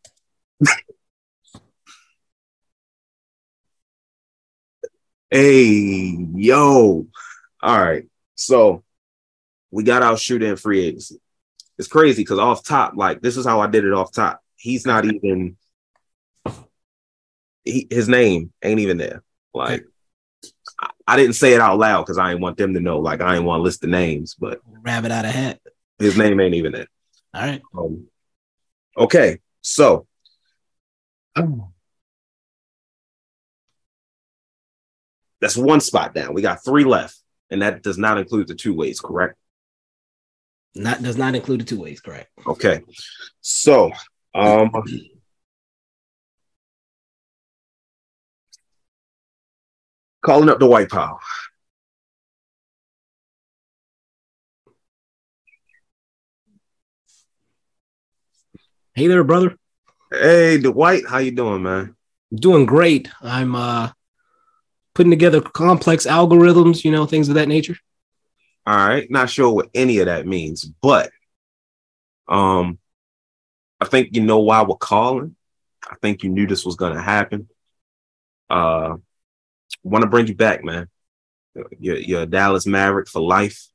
Hey, yo. All right. So we got our shooter in free agency. It's crazy because off top, like, this is how I did it off top. He's not even, he, his name ain't even there. Like, I, I didn't say it out loud because I didn't want them to know. Like, I didn't want to list the names, but rabbit out of hat. His name ain't even there. All right. Um, okay. So, oh. That's one spot down. We got three left, and that does not include the two ways, correct? Not does not include the two ways, correct? Okay. So, um, calling up the White Pile. Hey there, brother. Hey, Dwight. How you doing, man? Doing great. I'm uh putting together complex algorithms, you know, things of that nature. All right. Not sure what any of that means, but um, I think you know why we're calling. I think you knew this was going to happen. Uh, want to bring you back, man. You're, you're a Dallas Maverick for life.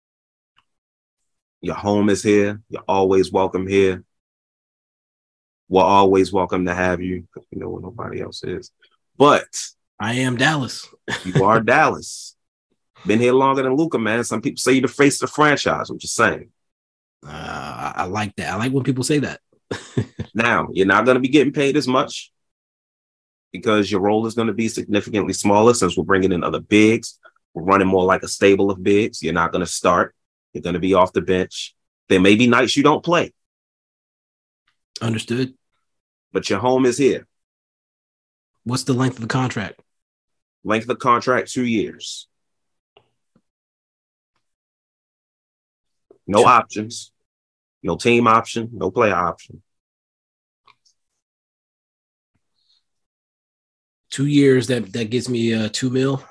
Your home is here. You're always welcome here. We're always welcome to have you. You know what nobody else is. But I am Dallas. You are Dallas. Been here longer than Luka, man. Some people say you're the face of the franchise. I'm just saying. Uh, I like that. I like when people say that. Now, you're not going to be getting paid as much because your role is going to be significantly smaller since we're bringing in other bigs. We're running more like a stable of bigs. You're not going to start. You're going to be off the bench. There may be nights you don't play. Understood. But your home is here. What's the length of the contract? Length of the contract, two years. No options. No team option. No player option. Two years, that, that gives me uh, two mil.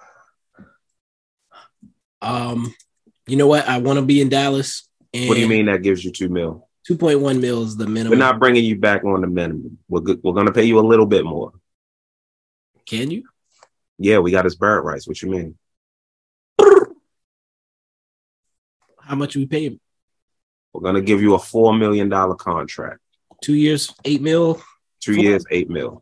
Um, you know what? I want to be in Dallas. And what do you mean that gives you two mil? two point one mil is the minimum. We're not bringing you back on the minimum. We're, good. We're going to pay you a little bit more. Can you? Yeah, we got his bird rights. What you mean? How much are we paying? We're going to give you a four million dollars contract. Two years, eight mil? Two Four. years, eight mil.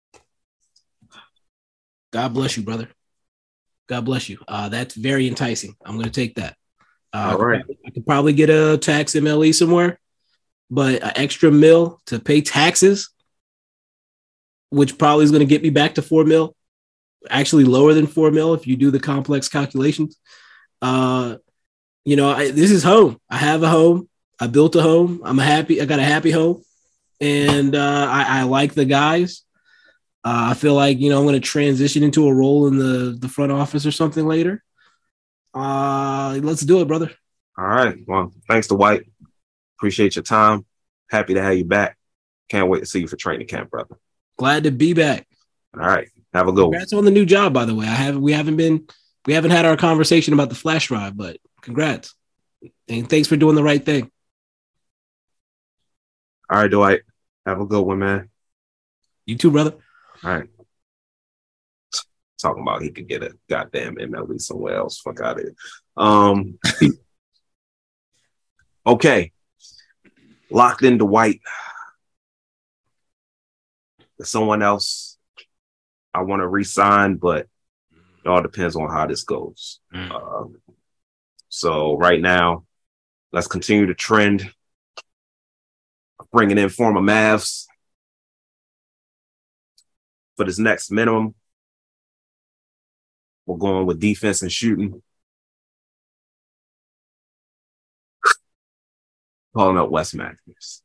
God bless you, brother. God bless you. Uh, that's very enticing. I'm going to take that. Uh, All right. I could, I could probably get a tax M L E somewhere, but an extra mil to pay taxes, which probably is going to get me back to four mil. Actually lower than four mil if you do the complex calculations. Uh, you know, I, this is home. I have a home. I built a home. I'm happy. I got a happy home. And uh, I, I like the guys. Uh, I feel like, you know, I'm going to transition into a role in the, the front office or something later. Uh, let's do it, brother. All right. Well, thanks to White. Appreciate your time. Happy to have you back. Can't wait to see you for training camp, brother. Glad to be back. All right. Have a good one. Congrats on the new job, by the way. I haven't we haven't been we haven't had our conversation about the flash drive, but congrats. And thanks for doing the right thing. All right, Dwight. Have a good one, man. You too, brother. All right. Talking about he could get a goddamn M L E somewhere else. Fuck out of here. Um Okay. Locked into White. There's someone else I want to re-sign, but it all depends on how this goes. Mm. Uh, so right now, let's continue to trend. bringing in former Mavs for this next minimum. We're going with defense and shooting. Calling up Wes Matthews.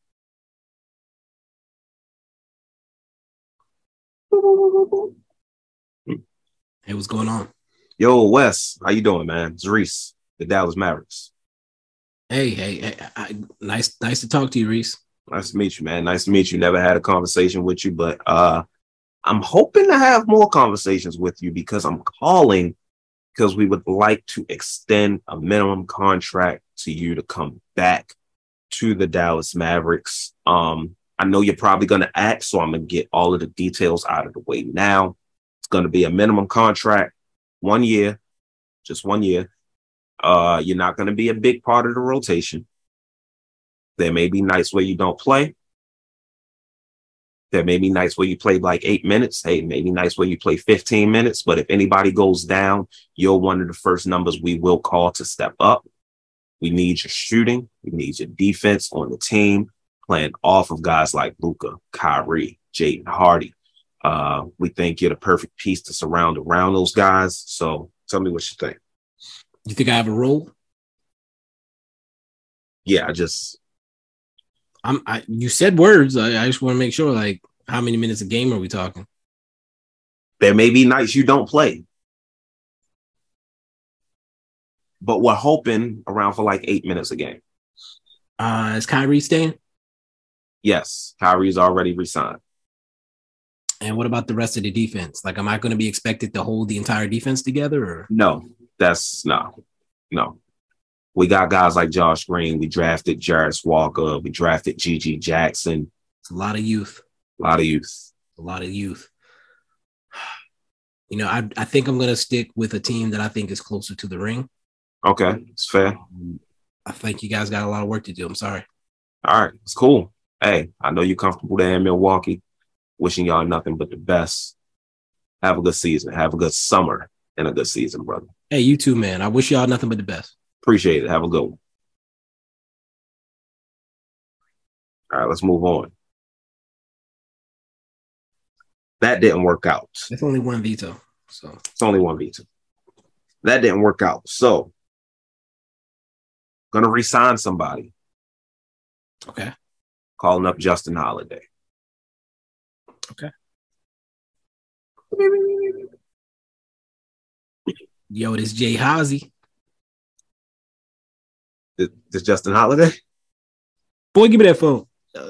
Hey, what's going on? Yo, Wes, how you doing, man? It's Reese, the Dallas Mavericks. Hey, hey, hey I, nice, nice to talk to you, Reese. Nice to meet you, man. Nice to meet you. Never had a conversation with you, but uh, I'm hoping to have more conversations with you because I'm calling because we would like to extend a minimum contract to you to come back to the Dallas Mavericks. Um, I know you're probably going to act, so I'm going to get all of the details out of the way now. It's going to be a minimum contract, one year, just one year. Uh, you're not going to be a big part of the rotation. There may be nights where you don't play. There may be nights where you play like eight minutes. Hey, maybe nights where you play fifteen minutes. But if anybody goes down, you're one of the first numbers we will call to step up. We need your shooting. We need your defense on the team, playing off of guys like Luka, Kyrie, Jaden Hardy. Uh, we think you're the perfect piece to surround around those guys. So tell me what you think. You think I have a role? Yeah, I just. I'm. I, you said words. I, I just want to make sure. Like, how many minutes a game are we talking? There may be nights you don't play, but we're hoping around for like eight minutes a game. Uh, is Kyrie staying? Yes, Kyrie's already resigned. And what about the rest of the defense? Like, am I going to be expected to hold the entire defense together? Or no, that's no, no. We got guys like Josh Green. We drafted Jarris Walker. We drafted G G Jackson. It's a lot of youth. A lot of youth. A lot of youth. You know, I I think I'm going to stick with a team that I think is closer to the ring. Okay, it's fair. Um, I think you guys got a lot of work to do. I'm sorry. All right, it's cool. Hey, I know you're comfortable there in Milwaukee. Wishing y'all nothing but the best. Have a good season. Have a good summer and a good season, brother. Hey, you too, man. I wish y'all nothing but the best. Appreciate it. Have a good one. All right, let's move on. That didn't work out. It's only one veto. So it's only one veto. That didn't work out. So gonna re-sign somebody. Okay. Calling up Justin Holiday. Okay. Yo, this Jay Hazy. This, this Justin Holiday? Boy, give me that phone.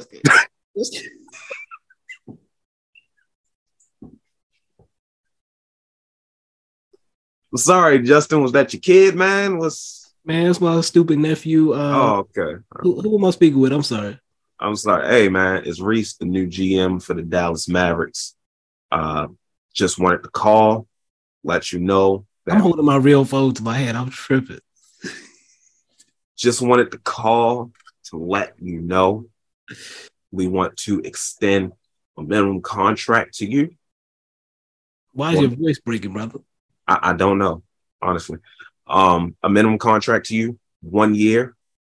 Sorry, Justin. Was that your kid, man? Was man, that's my stupid nephew. Uh, oh, okay. Who, who am I speaking with? I'm sorry. I'm sorry. Hey, man, it's Reese, the new G M for the Dallas Mavericks. Uh, just wanted to call, let you know. That I'm holding my real phone to my head. I'm tripping. Just wanted to call to let you know we want to extend a minimum contract to you. Why is well, your voice breaking, brother? I, I don't know, honestly. Um, a minimum contract to you, one year.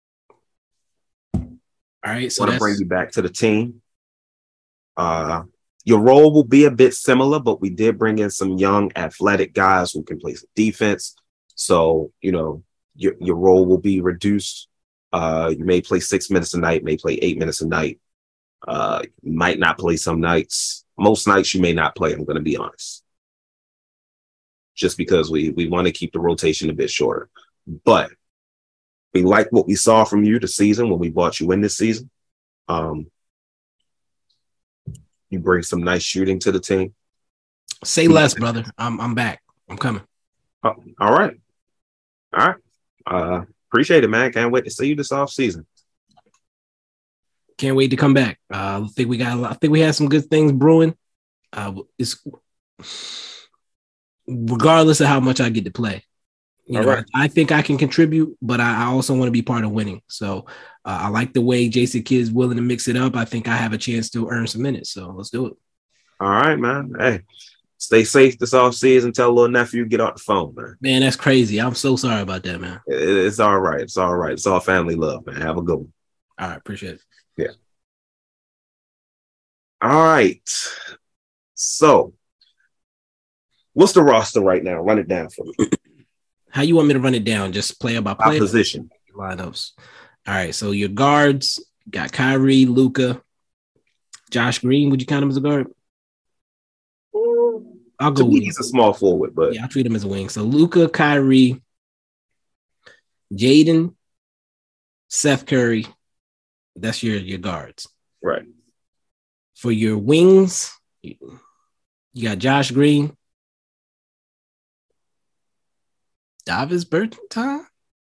All right, so want to bring you back to the team. Uh, your role will be a bit similar, but we did bring in some young, athletic guys who can play some defense. So, you know, your your role will be reduced. Uh, you may play six minutes a night, may play eight minutes a night. Uh, you might not play some nights. Most nights you may not play. I'm going to be honest, just because we we want to keep the rotation a bit shorter, but. We like what we saw from you this season when we brought you in this season. Um, you bring some nice shooting to the team. Say less, brother. I'm I'm back. I'm coming. Oh, all right. All right. Uh, appreciate it, man. Can't wait to see you this off season. Can't wait to come back. Uh, I think we got a lot, I think we had some good things brewing. Uh, it's regardless of how much I get to play. You know, right. I, I think I can contribute, but I, I also want to be part of winning. So uh, I like the way Jason Kidd's willing to mix it up. I think I have a chance to earn some minutes. So let's do it. All right, man. Hey, stay safe this offseason. Tell little nephew get off the phone, man. Man, that's crazy. I'm so sorry about that, man. It, it's all right. It's all right. It's all family love, man. Have a good one. All right. Appreciate it. Yeah. All right. So, what's the roster right now? Run it down for me. How you want me to run it down? Just player by player? By position. Lineups. All right. So your guards got Kyrie, Luka, Josh Green. Would you count him as a guard? I'll go. To me, he's a small forward, but yeah, I'll treat him as a wing. So Luka, Kyrie, Jaden, Seth Curry. That's your your guards. Right. For your wings, you got Josh Green, Davis Bertans,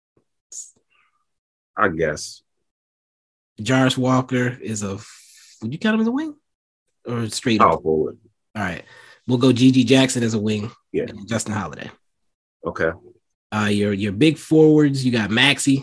I guess. Jarvis Walker is a. Would you count him as a wing or straight Power up? forward. All right, we'll go G G Jackson as a wing. Yeah. And Justin Holiday. Okay. Uh, your your big forwards, you got Maxey,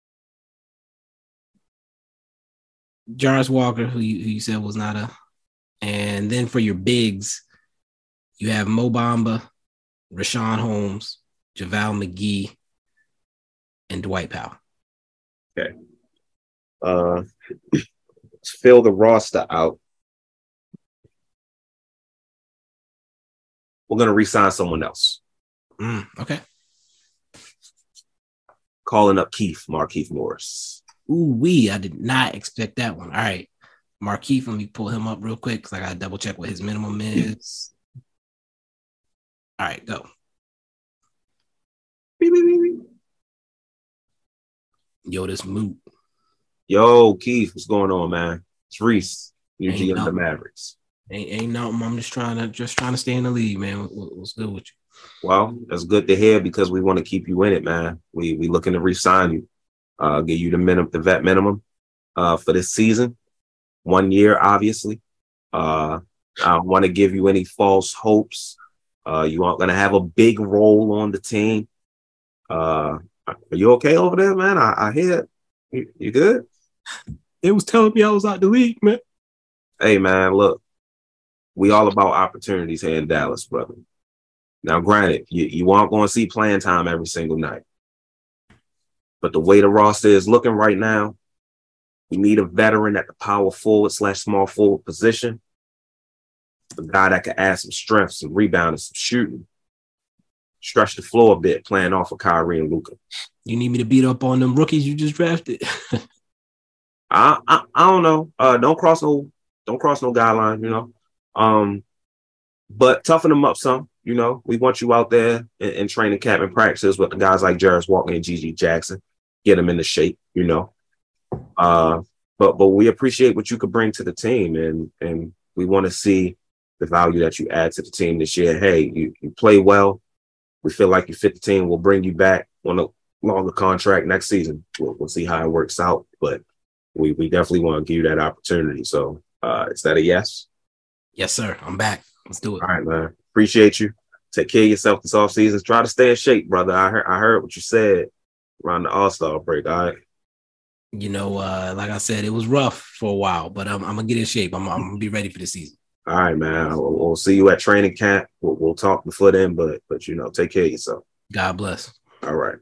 Jarvis Walker, who you, who you said was not a, and then for your bigs, you have Mo Bamba, Rashawn Holmes, JaVale McGee, and Dwight Powell. Okay. Uh, let's fill the roster out. We're gonna re-sign someone else. Mm, okay. Calling up Keith, Markieff Morris. Ooh, wee! I did not expect that one. All right, Markieff, let me pull him up real quick because I gotta double check what his minimum is. All right, go. Beep, beep, beep, beep. Yo, this moot. Yo, Keith, what's going on, man? It's Reese, new G M of the Mavericks. Ain't ain't nothing. I'm just trying to just trying to stay in the league, man. What, what's good with you? Well, that's good to hear because we want to keep you in it, man. We we looking to re-sign you, uh, give you the minimum, the vet minimum, uh, for this season, one year, obviously. Uh, I don't want to give you any false hopes. Uh, you aren't gonna have a big role on the team. Uh, are you okay over there, man? I, I hear you, you good. They was telling me I was out the league, man. Hey, man, look, we all about opportunities here in Dallas, brother. Now, granted, you, you aren't going to see playing time every single night. But the way the roster is looking right now, we need a veteran at the power forward slash small forward position. A guy that can add some strength, some rebounding, some shooting. Stretch the floor a bit, playing off of Kyrie and Luka. You need me to beat up on them rookies you just drafted? I, I I don't know. Uh, don't cross no don't cross no guideline, you know. Um, but toughen them up some. You know, we want you out there in, in training camp and practices with the guys like Jarvis Walker and G G Jackson. Get them into shape, you know. Uh, but but we appreciate what you could bring to the team, and and we want to see the value that you add to the team this year. Hey, you, you play well. We feel like you fit the team. We'll bring you back on a longer contract next season. We'll, we'll see how it works out, but we we definitely want to give you that opportunity. So, uh, is that a yes? Yes, sir. I'm back. Let's do it. All right, man. Appreciate you. Take care of yourself this offseason. Try to stay in shape, brother. I heard I heard what you said around the All-Star break. All right. You know, uh, like I said, it was rough for a while, but I'm, I'm gonna get in shape. I'm, I'm gonna be ready for the season. All right, man. We'll, we'll see you at training camp. We'll, we'll talk before then, but but you know, take care of yourself. God bless. All right.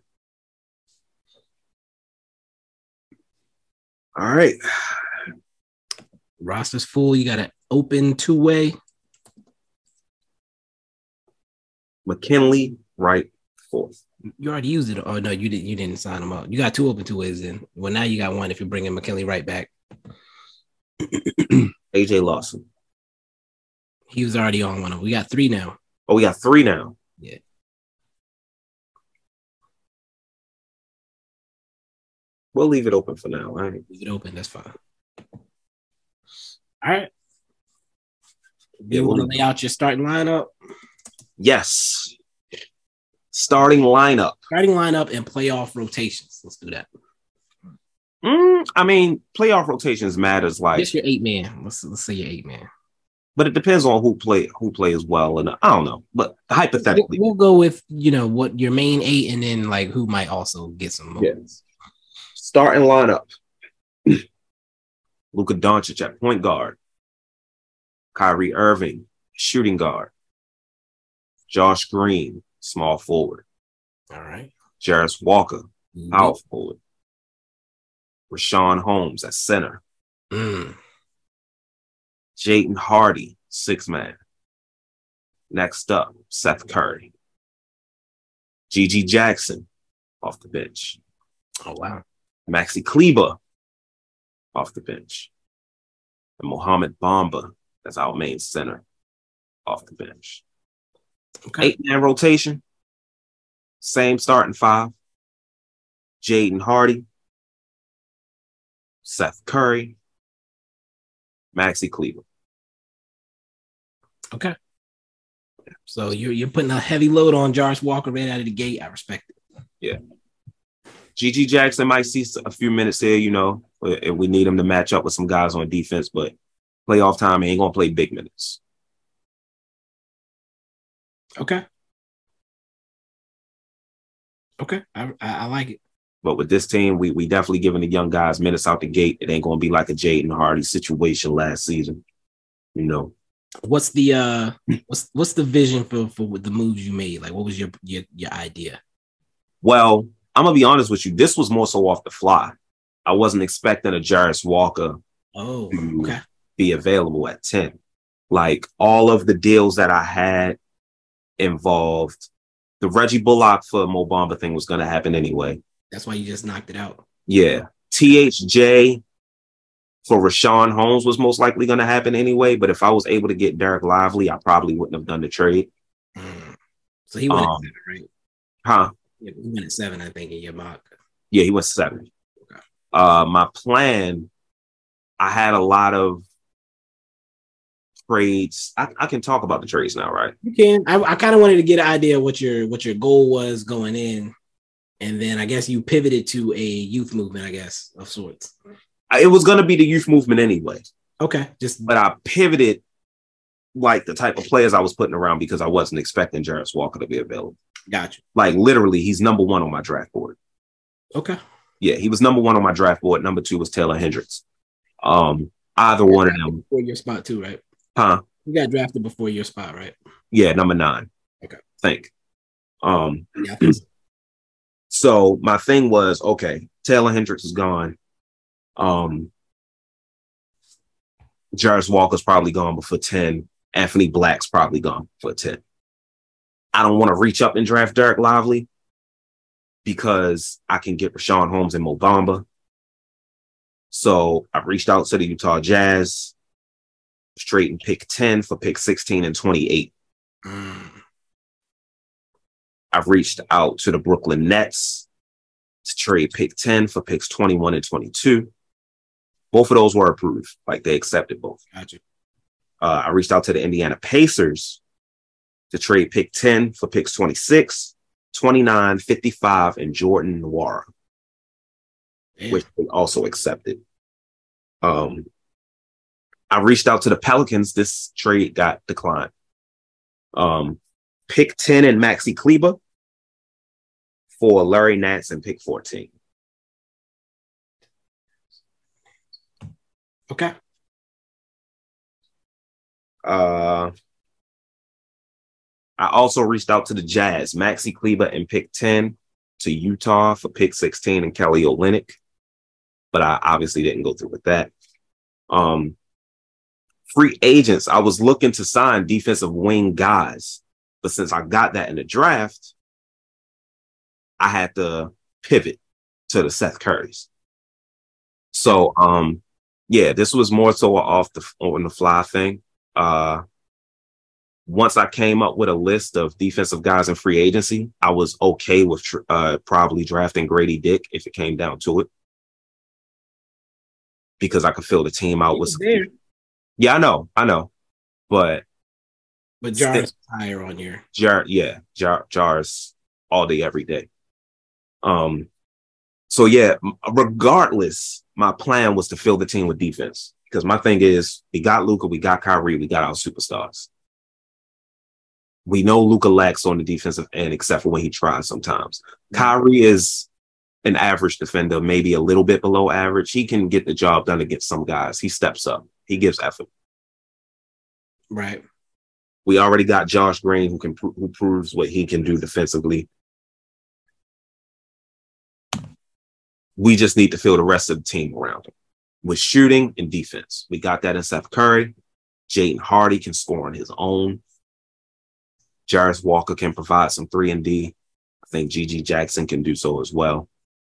All right. Roster's full. You got an open two-way. McKinley, right fourth. You already used it. Oh no, you didn't. You didn't sign him up. You got two open two-ways in. Well, now you got one. If you're bringing McKinley right back, A J Lawson. He was already on one of them. We got three now. Oh, we got three now. Yeah. We'll leave it open for now. All right. Leave it open. That's fine. All right. Yeah, you we'll want to lay out your starting lineup? Yes. Starting lineup. Starting lineup and playoff rotations. Let's do that. Mm, I mean, playoff rotations matters. Like, Just your eight man. Let's let's say your eight man. But it depends on who play who plays well, and I don't know. But hypothetically, we'll, we'll go with you know what your main eight, and then like who might also get some moments. Yeah. Starting lineup: Luka Doncic at point guard, Kyrie Irving shooting guard, Josh Green small forward. All right. Jarvis Walker Mm-hmm. power forward. Rashawn Holmes at center. Mm. Jaden Hardy, six man. Next up, Seth Curry. G G Jackson off the bench. Oh, wow. Maxi Kleber off the bench. And Mohamed Bamba, that's our main center, off the bench. Okay. Eight-man rotation. Same starting five. Jaden Hardy. Seth Curry. Maxi Kleber. Okay. So you're you're putting a heavy load on Jarace Walker right out of the gate. I respect it. Yeah. G G Jackson might see a few minutes here, you know, if we need him to match up with some guys on defense, but playoff time, he ain't going to play big minutes. Okay. Okay. I, I, I like it. But with this team, we we definitely giving the young guys minutes out the gate. It ain't going to be like a Jaden Hardy situation last season, you know. What's the uh what's what's the vision for for the moves you made? Like, what was your your your idea? Well, I'm gonna be honest with you. This was more so off the fly. I wasn't expecting a Jarace Walker oh to okay. be available at ten. Like, all of the deals that I had involved the Reggie Bullock for Mo Bamba thing was gonna happen anyway. That's why you just knocked it out. Yeah, T H J for Rashawn Holmes was most likely going to happen anyway, but if I was able to get Derek Lively, I probably wouldn't have done the trade. Mm. So he went um, at seven, right? Huh? Yeah, he went at seven, I think, in your mock. Yeah, he went seven. Okay. Uh, my plan, I had a lot of trades. I, I can talk about the trades now, right? You can. I, I kind of wanted to get an idea of what your what your goal was going in, and then I guess you pivoted to a youth movement, I guess, of sorts. It was going to be the youth movement anyway. Okay. Just but I pivoted like the type of players I was putting around because I wasn't expecting Jarace Walker to be available. Gotcha. Like, literally, he's number one on my draft board. Okay. Yeah, he was number one on my draft board. Number two was Taylor Hendricks. Um, either one of them. Before your spot too, right? Huh? You got drafted before your spot, right? Yeah, number nine. Okay. I think. Um, yeah, I think so. So my thing was, okay, Taylor Hendricks is gone. Um, Jarace Walker's probably gone before ten. Anthony Black's probably gone for ten. I don't want to reach up and draft Derek Lively because I can get Rashawn Holmes and Mo Bamba. So I reached out to the Utah Jazz, straight and pick ten for pick sixteen and twenty-eight. Mm. I've reached out to the Brooklyn Nets to trade pick ten for picks twenty-one and twenty-two. Both of those were approved. Like, they accepted both. Gotcha. Uh, I reached out to the Indiana Pacers to trade pick ten for picks twenty-six, twenty-nine, fifty-five, and Jordan Nwora, Damn. which they also accepted. Um, I reached out to the Pelicans. This trade got declined. Um, pick ten and Maxi Kleber for Larry Nance and pick fourteen. Okay. Uh, I also reached out to the Jazz, Maxi Kleber and pick ten to Utah for pick sixteen and Kelly Olynyk, but I obviously didn't go through with that. Um, free agents, I was looking to sign defensive wing guys, but since I got that in the draft, I had to pivot to the Seth Currys. So, um, yeah, this was more so off the on the fly thing. Uh, once I came up with a list of defensive guys in free agency, I was okay with tr- uh, probably drafting Grady Dick if it came down to it, because I could fill the team out with. There. Yeah, I know, I know, but but Jarace higher on your Jar, yeah, Jar, Jarace all day, every day. Um, so yeah, regardless, my plan was to fill the team with defense. Because my thing is, we got Luka, we got Kyrie, we got our superstars. We know Luka lacks on the defensive end, except for when he tries sometimes. Mm-hmm. Kyrie is an average defender, maybe a little bit below average. He can get the job done against some guys. He steps up. He gives effort. Right. We already got Josh Green, who can who proves what he can do defensively. We just need to fill the rest of the team around him with shooting and defense. We got that in Seth Curry. Jaden Hardy can score on his own. Jarris Walker can provide some three and D. I think G G Jackson can do so as well.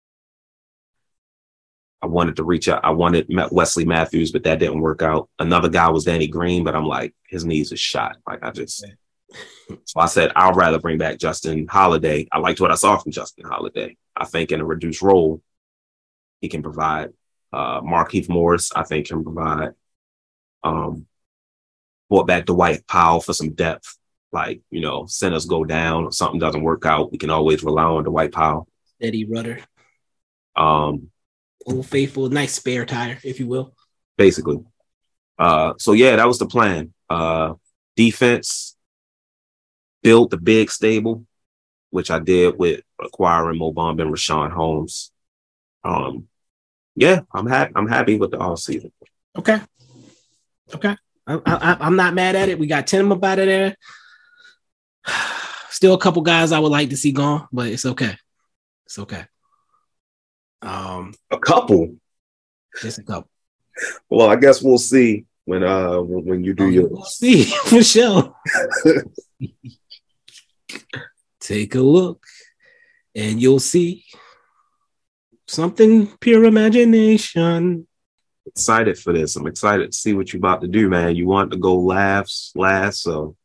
I wanted to reach out. I wanted Wesley Matthews, but that didn't work out. Another guy was Danny Green, but I'm like, his knees are shot. Like I just, so I said, I'd rather bring back Justin Holiday. I liked what I saw from Justin Holiday. I think in a reduced role, he can provide. Uh, Markieff Morris, I think, can provide. Um, brought back Dwight Powell for some depth. Like, you know, centers go down, or something doesn't work out, we can always rely on Dwight Powell. Steady rudder. Um, Old faithful, nice spare tire, if you will. Basically. Uh, so, yeah, that was the plan. Uh, defense, build the big stable, which I did with acquiring Mo Bamba and Rashawn Holmes. Um, yeah, I'm happy. I'm happy with the all season. Okay. Okay. I, I, I'm not mad at it. We got ten up out of there. Still a couple guys I would like to see gone, but it's okay. It's okay. Um, a couple. Just a couple. Well, I guess we'll see when uh when, when you do oh, yours. We'll see for sure. Take a look, and you'll see something pure imagination. Excited for this. I'm excited to see what you're about to do, man. You want to go laughs last, so